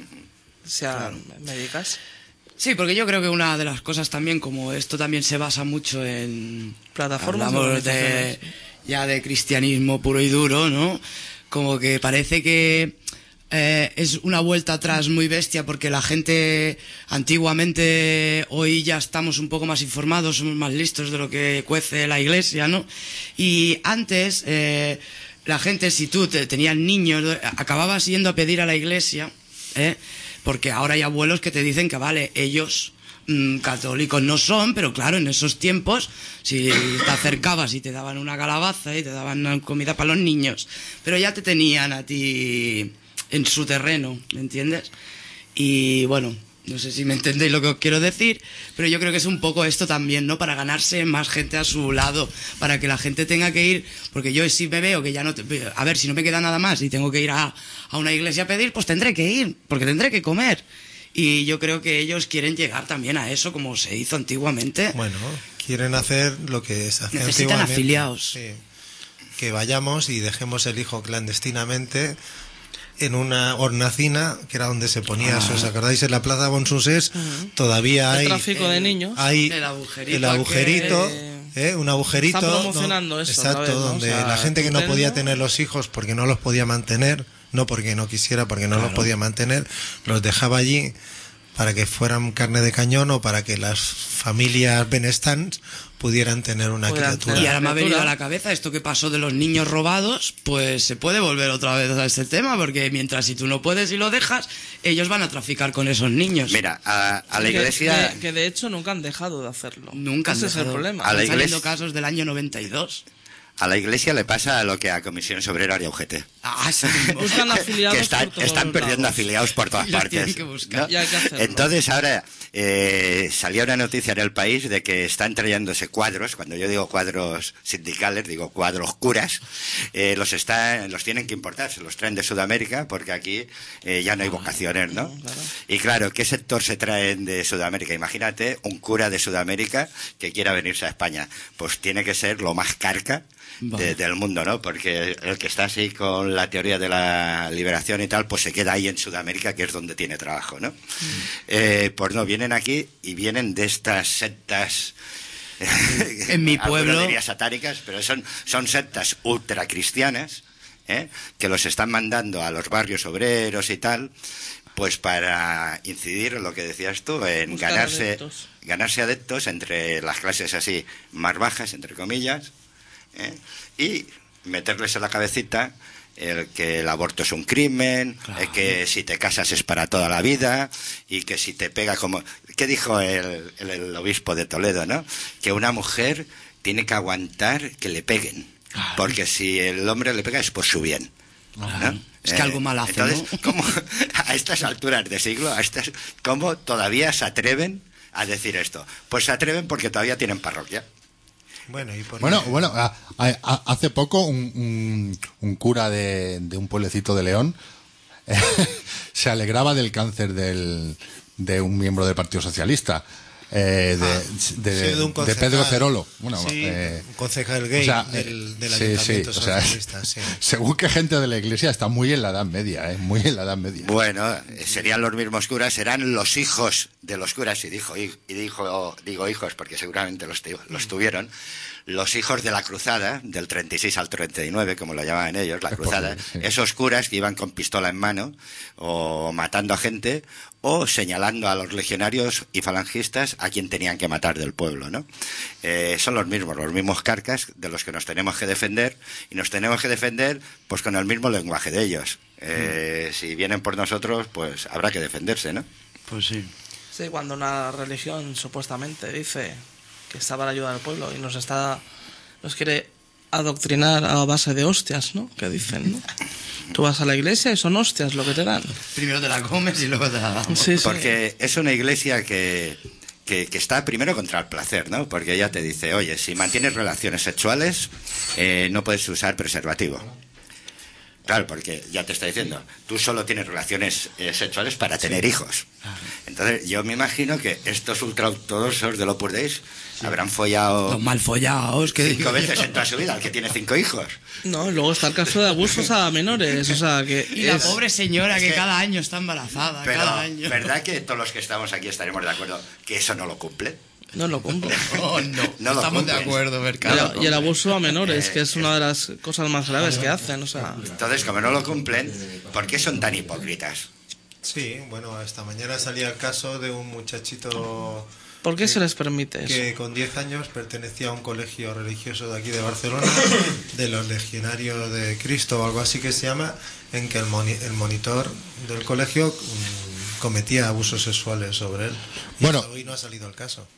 Sean médicas. Sí, porque yo creo que una de las cosas también, como esto también se basa mucho en Plataformas hablamos de de organizaciones. ya de cristianismo puro y duro, ¿no? Como que parece que eh, es una vuelta atrás muy bestia, porque la gente antiguamente, hoy ya estamos un poco más informados, somos más listos de lo que cuece la iglesia, ¿no? Y antes eh, la gente, si tú te, tenías niños, acababas yendo a pedir a la iglesia, ¿eh? Porque ahora hay abuelos que te dicen que vale, ellos mm, católicos no son, pero claro, en esos tiempos, si te acercabas y te daban una calabaza y te daban comida para los niños, pero ya te tenían a ti en su terreno, ¿me entiendes? Y bueno, no sé si me entendéis lo que os quiero decir, pero yo creo que es un poco esto también, ¿no? Para ganarse más gente a su lado, para que la gente tenga que ir, porque yo si me veo que ya no... Te, a ver, si no me queda nada más y tengo que ir a, a una iglesia a pedir, pues tendré que ir, porque tendré que comer. Y yo creo que ellos quieren llegar también a eso, como se hizo antiguamente. Bueno, quieren hacer lo que se hacía Necesitan antiguamente. afiliados. Sí. Que vayamos y dejemos el hijo clandestinamente en una hornacina, que era donde se ponía, Ah. si os acordáis, en la Plaza Bonsusés, todavía El hay... tráfico de niños. Hay El agujerito el agujerito, aquel. ¿eh? Un agujerito... Están promocionando do- eso Exacto, otra vez, ¿no? donde O sea, la gente que no estupendo. podía tener los hijos porque no los podía mantener, no porque no quisiera, porque no los podía mantener, los dejaba allí para que fueran carne de cañón o para que las familias benestants pudieran tener una Pudieran criatura. tener. Y ahora me ha venido a la cabeza esto que pasó de los niños robados, pues se puede volver otra vez a este tema, porque mientras si tú no puedes y lo dejas, ellos van a traficar con esos niños. Mira, a, a la Que- iglesia... Que, que de hecho nunca han dejado de hacerlo. Nunca han Ese es el dejado. problema. A la Están saliendo iglesia- casos del año noventa y dos. A la iglesia le pasa lo que a Comisiones Obreras y a U G T. Ah, sí mismo. Buscan afiliados que están, por todos están los perdiendo lados. afiliados por todas Y los partes. tienen que buscar. ¿no? Y hay que hacerlo. Entonces ahora eh, salía una noticia en el país de que están trayéndose cuadros, cuando yo digo cuadros sindicales, digo cuadros curas, eh, los están, los tienen que importar, se los traen de Sudamérica porque aquí eh, ya no hay vocaciones, ¿no? Claro. Y claro, ¿qué sector se traen de Sudamérica? Imagínate un cura de Sudamérica que quiera venirse a España. Pues tiene que ser lo más carca de- Vale. del mundo, ¿no? Porque el que está así con la teoría de la liberación y tal, pues se queda ahí en Sudamérica, que es donde tiene trabajo, ¿no? Eh, pues no, vienen aquí y vienen de estas sectas... En mi alguno pueblo- diría satánicas, pero son, son sectas ultracristianas, ¿eh? Que los están mandando a los barrios obreros y tal, pues para incidir en lo que decías tú, en Buscar ganarse adeptos. ganarse adeptos entre las clases así más bajas, entre comillas, ¿eh? Y meterles en la cabecita el que el aborto es un crimen, Claro. el que si te casas es para toda la vida y que si te pega como... ¿Qué dijo el, el, el obispo de Toledo, no? Que una mujer tiene que aguantar que le peguen, Claro. porque si el hombre le pega es por su bien. Claro. ¿no? Es que algo mal hace, entonces, ¿no? ¿cómo, a estas alturas de siglo, a estas, ¿cómo todavía se atreven a decir esto? Pues se atreven porque todavía tienen parroquia. Bueno, y por Bueno, bueno, a- a- hace poco un, un- un cura de, de un pueblecito de León eh, se alegraba del cáncer del, de un miembro del Partido Socialista, eh, de, Ah, de- sí, de un de concejal. Pedro Cerolo. Bueno, Sí, eh, un concejal gay o sea, del, del sí, ayuntamiento sí, o sea, socialista, sí. según que gente de la iglesia está muy en la edad media, eh, muy en la edad media. Bueno, eh, serían los mismos curas, serán los hijos de los curas, y dijo, y dijo digo hijos porque seguramente los, tu- los tuvieron, los hijos de la cruzada, del treinta y seis al treinta y nueve, como lo llamaban ellos, la Es cruzada, posible, sí. esos curas que iban con pistola en mano, o matando a gente, o señalando a los legionarios y falangistas a quien tenían que matar del pueblo, ¿no? Eh, son los mismos, los mismos carcas de los que nos tenemos que defender, y nos tenemos que defender pues con el mismo lenguaje de ellos. Eh, Si vienen por nosotros, pues habrá que defenderse, ¿no? Pues sí. Sí, cuando una religión supuestamente dice que está para ayudar al pueblo y nos está nos quiere adoctrinar a base de hostias, ¿no? Que dicen, ¿no? Tú vas a la iglesia y son hostias lo que te dan. Primero te la comes y luego te la damos. Sí, sí. Porque es una iglesia que, que, que está primero contra el placer, ¿no? Porque ella te dice, oye, si mantienes relaciones sexuales, eh, no puedes usar preservativo. Claro, porque ya te está diciendo, tú solo tienes relaciones eh, sexuales para tener hijos. Entonces, yo me imagino que estos ultraortodoxos del Opus Dei habrán follado Los mal follados, que cinco digo veces yo. en toda su vida, el que tiene cinco hijos. No, luego está el caso de abusos a menores, o sea, que Y la es- pobre señora es que, que- cada año está embarazada, Pero, cada año. ¿verdad que todos los que estamos aquí estaremos de acuerdo que eso no lo cumple? no lo cumple. Oh, no, No lo estamos de cumplen. acuerdo, Y Mercado. el, y el abuso a menores, que es una de las cosas más graves que hacen, o sea, Entonces, como no lo cumplen, ¿por qué son tan hipócritas? Sí, bueno, esta mañana salía el caso de un muchachito ¿por qué se les permite eso? que con diez años pertenecía a un colegio religioso de aquí de Barcelona, de los Legionarios de Cristo o algo así que se llama, en que el, moni- el monitor del colegio mm, cometía abusos sexuales sobre él. Y Bueno. hasta hoy no ha salido el caso.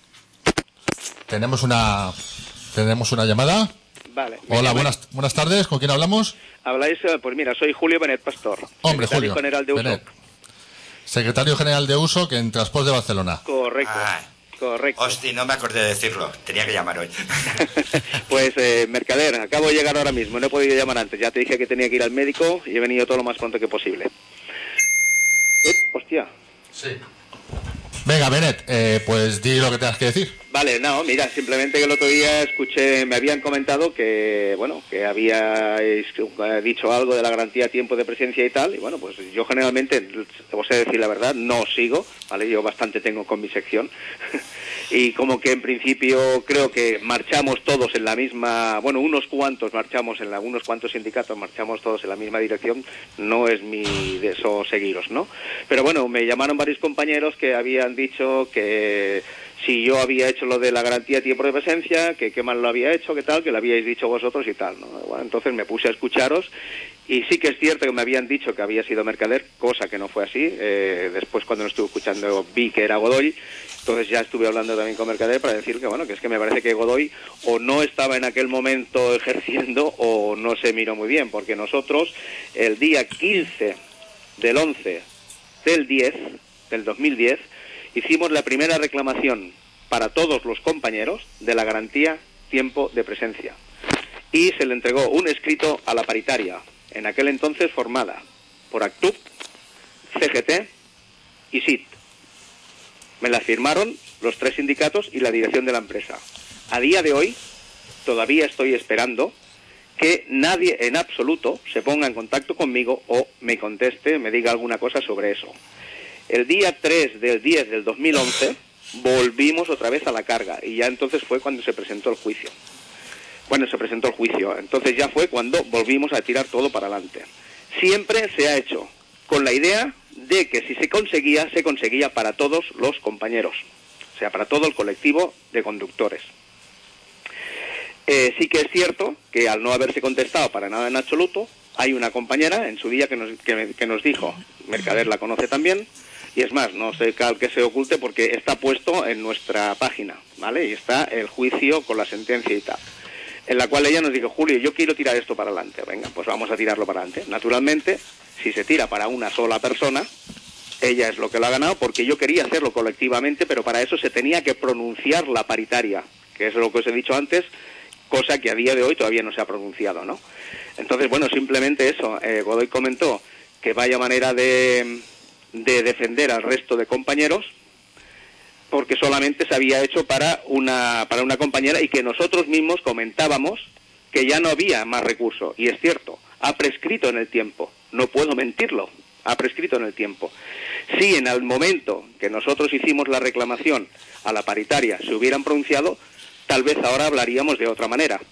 Tenemos una tenemos una llamada. Vale. me Hola, llamo- buenas buenas tardes. ¿Con quién hablamos? Habláis, eh, pues mira, soy Julio Benet Pastor. Hombre, secretario Julio. general de U S O C. Benet. Secretario General de Uso que en Transporte de Barcelona. Correcto, Ah. correcto. Hostia, no me acordé de decirlo. Tenía que llamar hoy. Pues, eh, Mercader, acabo de llegar ahora mismo, no he podido llamar antes. Ya te dije que tenía que ir al médico y he venido todo lo más pronto que posible. Eh, hostia. Sí. Venga, Benet, eh, pues di lo que tengas que decir. Vale, no, mira, simplemente que el otro día escuché, me habían comentado que, bueno, que habíais eh, dicho algo de la garantía de tiempo de presencia y tal, y bueno, pues yo generalmente, os he de decir la verdad, no os sigo, ¿vale? Yo bastante tengo con mi sección, y como que en principio creo que marchamos todos en la misma, bueno, unos cuantos marchamos en la, unos cuantos sindicatos marchamos todos en la misma dirección, no es mi de eso seguiros, ¿no? Pero bueno, me llamaron varios compañeros que habían dicho que si yo había hecho lo de la garantía de tiempo de presencia, que qué mal lo había hecho, que tal, que lo habíais dicho vosotros y tal, ¿no? Bueno, entonces me puse a escucharos y sí que es cierto que me habían dicho que había sido Mercader, cosa que no fue así. Eh, después cuando lo estuve escuchando vi que era Godoy, entonces ya estuve hablando también con Mercader para decir que bueno, que es que me parece que Godoy o no estaba en aquel momento ejerciendo o no se miró muy bien, porque nosotros el día quince del once del diez del dos mil diez hicimos la primera reclamación para todos los compañeros de la garantía tiempo de presencia y se le entregó un escrito a la paritaria, en aquel entonces formada por ACTUB, C G T y S I T. Me la firmaron los tres sindicatos y la dirección de la empresa. A día de hoy todavía estoy esperando que nadie en absoluto se ponga en contacto conmigo o me conteste, me diga alguna cosa sobre eso. El día tres del diez del dos mil once volvimos otra vez a la carga y ya entonces fue cuando se presentó el juicio. Cuando se presentó el juicio, entonces ya fue cuando volvimos a tirar todo para adelante. Siempre se ha hecho con la idea de que si se conseguía, se conseguía para todos los compañeros, o sea, para todo el colectivo de conductores. Eh, sí que es cierto que al no haberse contestado para nada en absoluto, hay una compañera en su día que nos, que, que nos dijo, Mercader la conoce también, y es más, no sé al que se oculte porque está puesto en nuestra página, ¿vale? Y está el juicio con la sentencia y tal, en la cual ella nos dijo, Julio, yo quiero tirar esto para adelante, venga, pues vamos a tirarlo para adelante. Naturalmente, si se tira para una sola persona, ella es lo que lo ha ganado, porque yo quería hacerlo colectivamente, pero para eso se tenía que pronunciar la paritaria, que es lo que os he dicho antes, cosa que a día de hoy todavía no se ha pronunciado, ¿no? Entonces, bueno, simplemente eso. Eh, Godoy comentó que vaya manera de, de defender al resto de compañeros, porque solamente se había hecho para una para una compañera y que nosotros mismos comentábamos que ya no había más recurso. Y es cierto, ha prescrito en el tiempo, no puedo mentirlo, ha prescrito en el tiempo. Si en el momento que nosotros hicimos la reclamación a la paritaria se hubieran pronunciado, tal vez ahora hablaríamos de otra manera.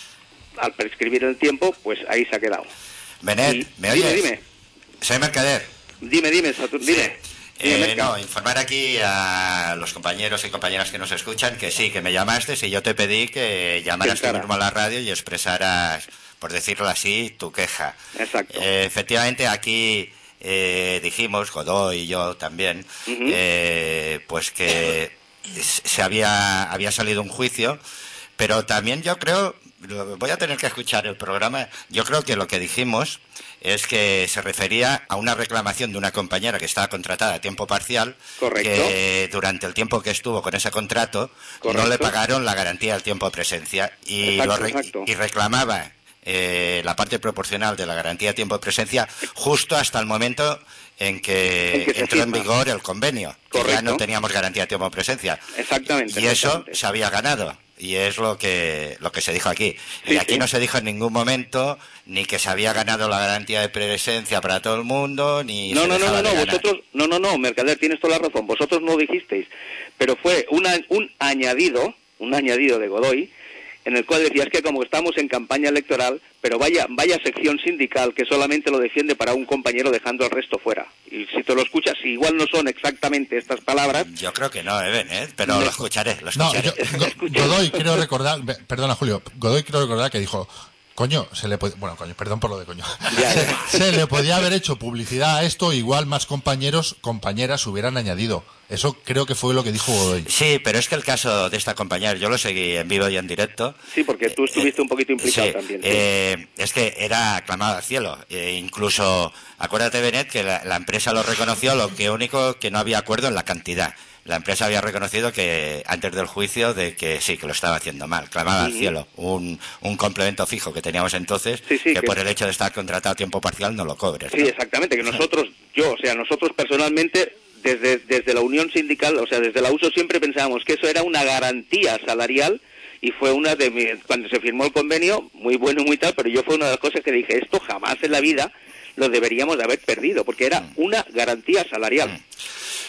Al prescribir el tiempo, pues ahí se ha quedado. Benet, y, ¿me oyes? Dime, dime. Soy Mercader. Dime, dime, Saturn, dime. Sí. Eh, no, informar aquí a los compañeros y compañeras que nos escuchan que sí, que me llamaste y yo te pedí que llamaras tú mismo a la radio y expresaras, por decirlo así, tu queja. Exacto. Eh, efectivamente, aquí eh, dijimos, Godoy y yo también, uh-huh. eh, pues que se había, había salido un juicio, pero también yo creo, voy a tener que escuchar el programa, yo creo que lo que dijimos es que se refería a una reclamación de una compañera que estaba contratada a tiempo parcial, correcto, que durante el tiempo que estuvo con ese contrato correcto, no le pagaron la garantía del tiempo de presencia y, exacto, lo re exacto. y reclamaba eh, la parte proporcional de la garantía de tiempo de presencia justo hasta el momento en que, en que entró en vigor el convenio, que ya no teníamos garantía de tiempo de presencia. Exactamente. Y exactamente. eso se había ganado. Y es lo que lo que se dijo aquí. Sí, y aquí sí. no se dijo en ningún momento ni que se había ganado la garantía de presencia para todo el mundo, ni no, se no, no, no, no, ganar. vosotros, no, no, no, Mercader, tienes toda la razón. Vosotros no dijisteis, pero fue una, un añadido, un añadido de Godoy, en el cual decías que como estamos en campaña electoral, pero vaya vaya sección sindical que solamente lo defiende para un compañero dejando al resto fuera. Y si te lo escuchas, si igual no son exactamente estas palabras... Yo creo que no, Eben, ¿eh? Pero no. lo escucharé, lo escucharé. No, yo, Godoy, creo recordar, perdona Julio, Godoy creo recordar que dijo, coño, se le puede, bueno, coño, perdón por lo de coño, ya, ya. Se, se le podía haber hecho publicidad a esto, igual más compañeros, compañeras hubieran añadido. Eso creo que fue lo que dijo Godoy. Sí, pero es que el caso de esta compañera, yo lo seguí en vivo y en directo. Sí, porque tú estuviste eh, un poquito implicado sí, también. Sí. Eh, es que era aclamado al cielo. Eh, incluso, acuérdate, Benet, que la, la empresa lo reconoció, lo que único que no había acuerdo en la cantidad. La empresa había reconocido que antes del juicio de que sí, que lo estaba haciendo mal, clamaba uh-huh. al cielo, un, un complemento fijo que teníamos entonces, sí, sí, que, que por el hecho de estar contratado a tiempo parcial no lo cobres. Sí, ¿no? exactamente, que nosotros, yo, o sea, nosotros personalmente, desde, desde la unión sindical, o sea, desde la U S O siempre pensábamos que eso era una garantía salarial y fue una de mis, cuando se firmó el convenio, muy bueno y muy tal, pero yo fue una de las cosas que dije, esto jamás en la vida lo deberíamos de haber perdido, porque era una garantía salarial.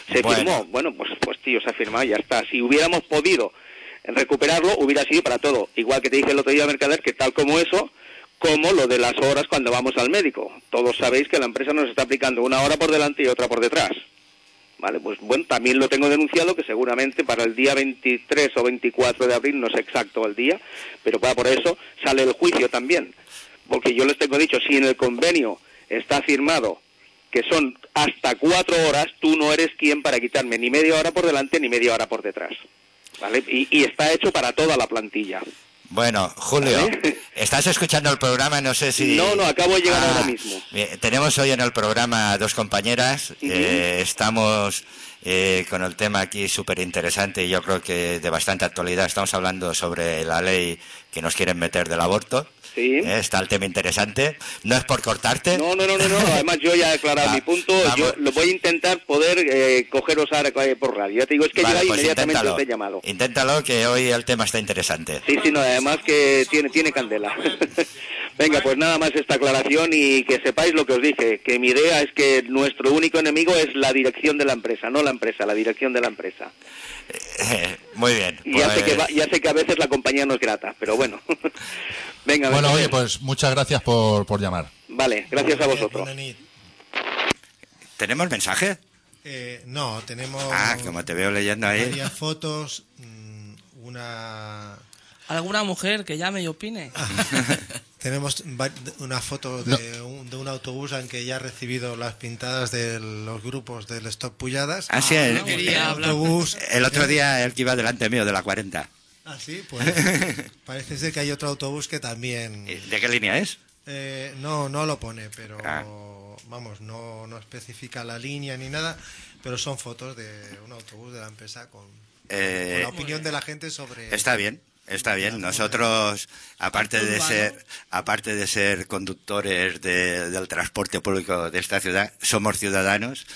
Se Bueno. firmó, bueno, pues, pues tío, se ha firmado y ya está. Si hubiéramos podido recuperarlo, hubiera sido para todo. Igual que te dije el otro día, Mercader, que tal como eso, como lo de las horas cuando vamos al médico. Todos sabéis que la empresa nos está aplicando una hora por delante y otra por detrás. Vale, pues bueno, también lo tengo denunciado, que seguramente para el día veintitrés o veinticuatro de abril, no sé exacto el día, pero para por eso sale el juicio también. Porque yo les tengo dicho, si en el convenio está firmado que son hasta cuatro horas, tú no eres quien para quitarme ni media hora por delante ni media hora por detrás. ¿Vale? Y, y está hecho para toda la plantilla. Bueno, Julio, ¿Vale? ¿estás escuchando el programa? No sé si... No, no, acabo de llegar Ah, ahora mismo. bien, tenemos hoy en el programa dos compañeras. Ujú. eh, estamos eh, con el tema aquí súper interesante y yo creo que de bastante actualidad. Estamos hablando sobre la ley que nos quieren meter del aborto. Sí. Eh, está el tema interesante. No es por cortarte. No, no, no, no, no. Además yo ya he aclarado Va, mi punto. vamos. Yo lo voy a intentar poder eh, cogeros ahora eh, por radio. Ya te digo, es que Vale, yo ahí pues inmediatamente inténtalo. os he llamado. Inténtalo, que hoy el tema está interesante. Sí, sí, no, además que tiene, tiene candela. Venga, pues nada más esta aclaración y que sepáis lo que os dije, que mi idea es que nuestro único enemigo es la dirección de la empresa, no la empresa, la dirección de la empresa. Eh, muy bien. Y ya, pues- sé que va- ya sé que a veces la compañía no es grata, pero bueno. Venga, Bueno, venga, oye, pues muchas gracias por, por llamar. Vale, gracias a vosotros. Buena nit. ¿Tenemos mensaje? Eh, no, tenemos Ah, como te veo leyendo ahí. varias fotos, mm, una... ¿Alguna mujer que llame y opine? Tenemos va- una foto de, un, de un autobús en que ya ha recibido las pintadas de los grupos del Stop Pulladas. Ah, sí, el, no quería El hablar. autobús... el otro día el que iba delante mío de la cuarenta. Ah, sí, pues parece ser que hay otro autobús que también... ¿De qué línea es? Eh, no, no lo pone, pero Ah. vamos, no, no especifica la línea ni nada, pero son fotos de un autobús de la empresa con, Eh, con la opinión de la gente sobre... Está bien, está bien. Nosotros, aparte de ser, aparte de ser conductores de- del transporte público de esta ciudad, somos ciudadanos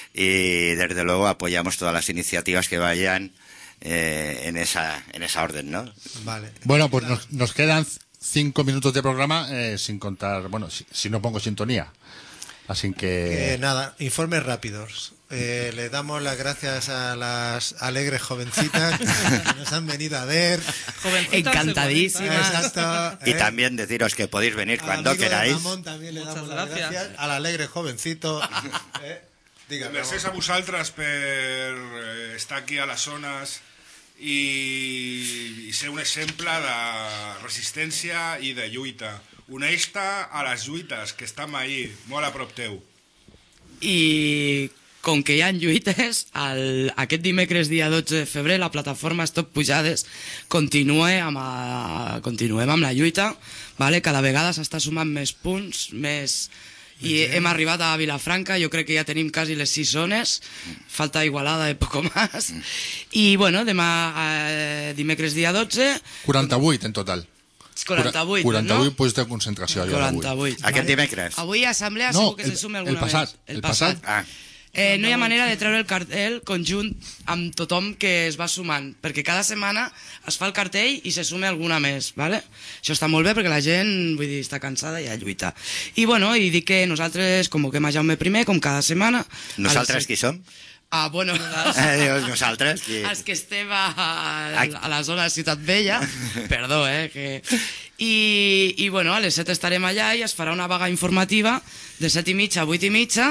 y desde luego apoyamos todas las iniciativas que vayan eh, en esa en esa orden, ¿no? Vale. Bueno, pues nos, nos quedan cinco minutos de programa eh, sin contar, bueno, si, si no pongo sintonía. Así que... Eh, nada, informes rápidos. Eh, le damos las gracias a las alegres jovencitas que nos han venido a ver. Jovencitas de Encantadísima. cuarenta. Exacto. Y eh. también deciros que podéis venir Al cuando amigo de queráis. Ramón también le Muchas damos las gracias. gracias. Al alegre jovencito. Eh, diga, Gràcies a Ramón. vosaltres per eh, estar aquí a les zones i, i ser un exemple de resistència i de lluita. Uneix-te a les lluites que estem ahir, molt a prop teu. I com que hi ha lluites, el, aquest dimecres dia dotze de febrer la plataforma Stop Pujades continua amb, a, continuem amb la lluita, vale? Cada vegada s'està sumant més punts, més... I hem arribat a Vilafranca, jo crec que ja tenim quasi les sis zones, falta Igualada i poco más. I bueno, demà, eh, dimecres dia dotze... quaranta-vuit en total. quaranta-vuit, quaranta-vuit no? punts de concentració. a dia d'avui. quaranta-vuit. Aquest dimecres. Avui a Assemblea No, segur que el- se sume el alguna passat, més. el passat. Ah, Eh, no hi ha manera de treure el cartell conjunt amb tothom que es va sumant, perquè cada setmana es fa el cartell i se sume alguna més, ¿vale? Això està molt bé perquè la gent, vull dir, està cansada i ja lluita. I bueno, i dic que nosaltres convoquem a Jaume primer, com cada setmana. nosaltres Els- qui som? Ah, bueno, Eh, dius, nosaltres qui... els que estem a, a, a la zona de Ciutat Vella, perdó, eh, que... I, i bueno, a les set estarem allà i es farà una vaga informativa de set i mitja a vuit i mitja,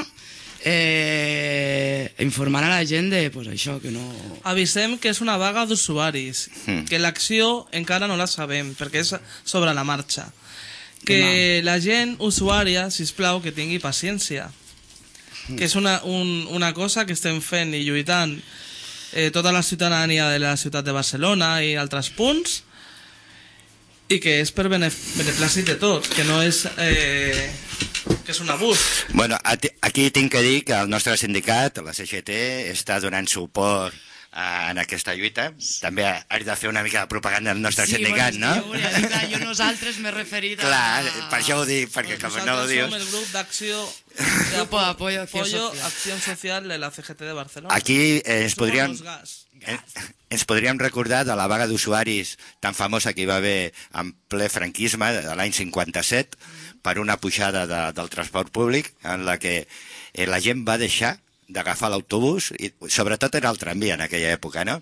eh, informant a la gent de, pues això, que no... Avisem que és una vaga d'usuaris, Mm. que l'acció encara no la sabem, perquè és sobre la marxa. Que la gent usuària, sisplau, que tingui paciència. Que és una, un, una cosa que estem fent i lluitant eh, tota la ciutadania de la ciutat de Barcelona i altres punts, i que és per benef beneplàcit de tots, que no és... Eh, que és un abús. Bueno, ati- aquí tinc que dir que el nostre sindicat, la C G T, està donant suport a, en aquesta lluita. També has de fer una mica de propaganda del nostre sindicat, bueno, no? és que jo, volia dir, clar, jo nosaltres m'he referit a... Clar, per això ho dic, perquè com no ho Nosaltres dius... som el grup d'acció Grupo de apoyo a acción apoyo, social. acción social de la C G T de Barcelona. Aquí eh, ens Som podríem... los gas. Eh, ens podríem recordar de la vaga d'usuaris tan famosa que hi va haver en ple franquisme de l'any cinquanta-set per una pujada de, del transport públic en la que eh, la gent va deixar d'agafar l'autobús, i sobretot era el tramvia en aquella època, no?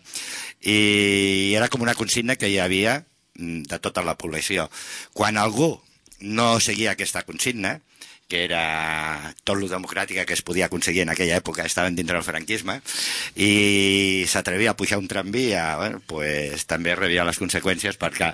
I era com una consigna que hi havia de tota la població. Quan algú no seguia aquesta consigna, que era tot lo democràtica que es podia aconseguir en aquella època, estaven dintre del franquisme, i s'atrevia a pujar un tramvia, bueno, pues, també rebia les conseqüències perquè,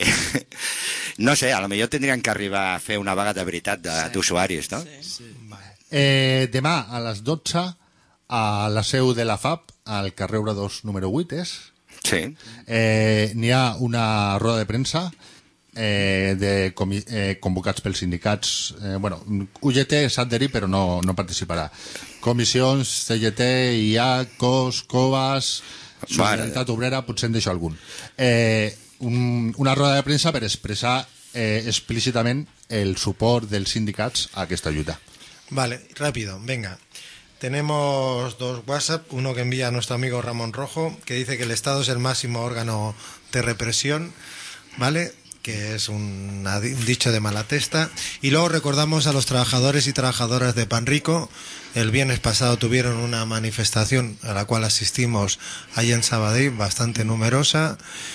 no sé, a lo millor tindrien que arribar a fer una vaga de veritat d'usuaris, no? Sí. Sí. Vale. Eh, demà a les dotze a la seu de la F A P, al carrer Obradors número vuit, és? Sí. Eh, n'hi ha una roda de premsa eh, de comi eh, convocats pels sindicats. Eh, bueno, U G T s'ha adherit però no, no participarà. Comissions, C G T, I A, C O S, Covas, Solidaritat Obrera, potser en deixo algun. Eh, un, una roda de premsa per expressar eh, explícitament el suport dels sindicats a aquesta lluita. Vale, rápido, venga. Tenemos dos WhatsApp, uno que envía a nuestro amigo Ramón Rojo, que dice que el Estado es el máximo órgano de represión, ¿vale? Que es un, un dicho de mala testa. Y luego recordamos a los trabajadores y trabajadoras de Panrico. El viernes pasado tuvieron una manifestación a la cual asistimos allá en Sabadell, bastante numerosa.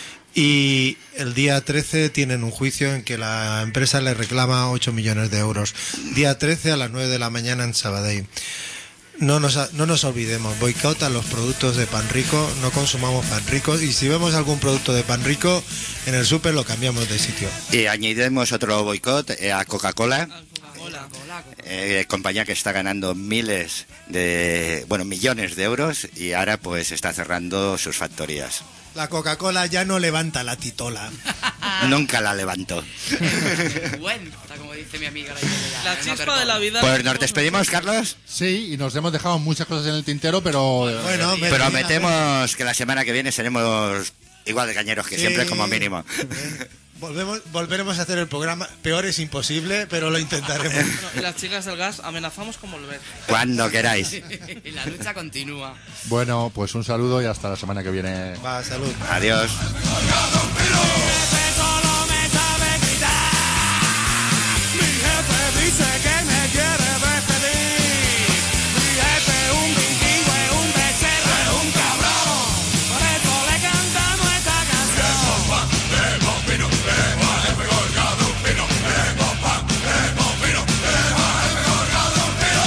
Y el día trece tienen un juicio en que la empresa le reclama ocho millones de euros. Día trece a las nueve de la mañana en Sabadell. No nos, no nos olvidemos, boicotan los productos de Panrico, no consumamos Panrico, y si vemos algún producto de Panrico en el súper lo cambiamos de sitio. Y añadimos otro boicot eh, a Coca-Cola, eh, compañía que está ganando miles de, bueno, millones de euros y ahora pues está cerrando sus factorías. La Coca-Cola ya no levanta la titola. Nunca la levanto. Bueno, como dice mi amiga. La, la chispa de la vida. Pues nos despedimos, Carlos. Sí, y nos hemos dejado muchas cosas en el tintero, pero... Bueno, me prometemos que la semana que viene seremos igual de cañeros que sí, siempre, como mínimo. Volvemos, volveremos a hacer el programa. Peor es imposible, pero lo intentaremos. Bueno, y las chicas del gas amenazamos con volver. Cuando queráis. Y la lucha continúa. Bueno, pues un saludo y hasta la semana que viene. Va, salud. Adiós. Dice que me quiere despedir. Mi jefe es un vikingo, es un becerro, es un cabrón. Por eso le cantamos esta canción. Hemos vino, hemos el mejor gado un pino. Hemos pan, hemos vino, hemos el mejor gado un pino.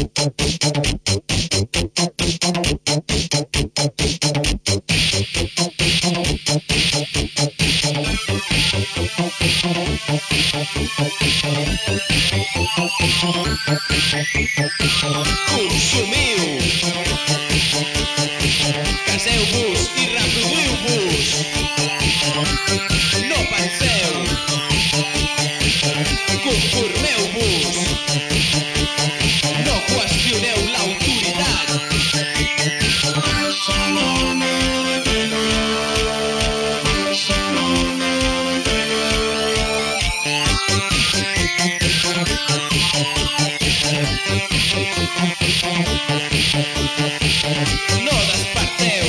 Consumiu, caseu-vos i reproduïu-vos. No penseu, conformeu-vos. No qüestioneu l'autoritat. No desperteu,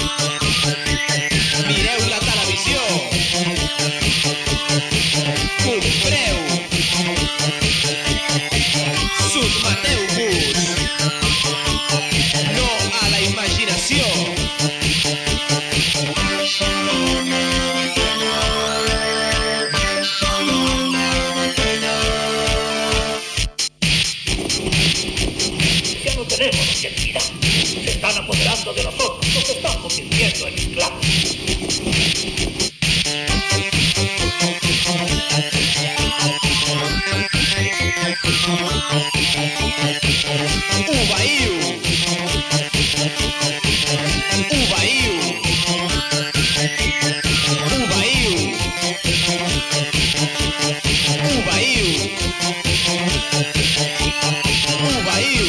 mireu la televisió, compreu, sotmeteu-vos, no a la imaginació. Ya no tenemos identidad. Se están apoderando de nosotros. Nos están convirtiendo en esclavos. Obeïu, obeïu, obeïu, obeïu, obeïu.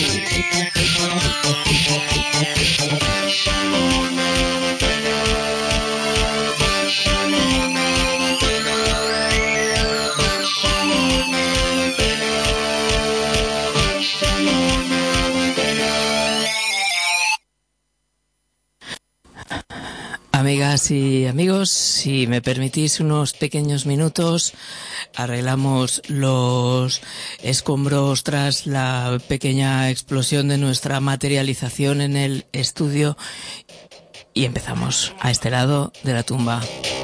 Amigas y amigos, si me permitís unos pequeños minutos, arreglamos los escombros tras la pequeña explosión de nuestra materialización en el estudio y empezamos a este lado de la tumba.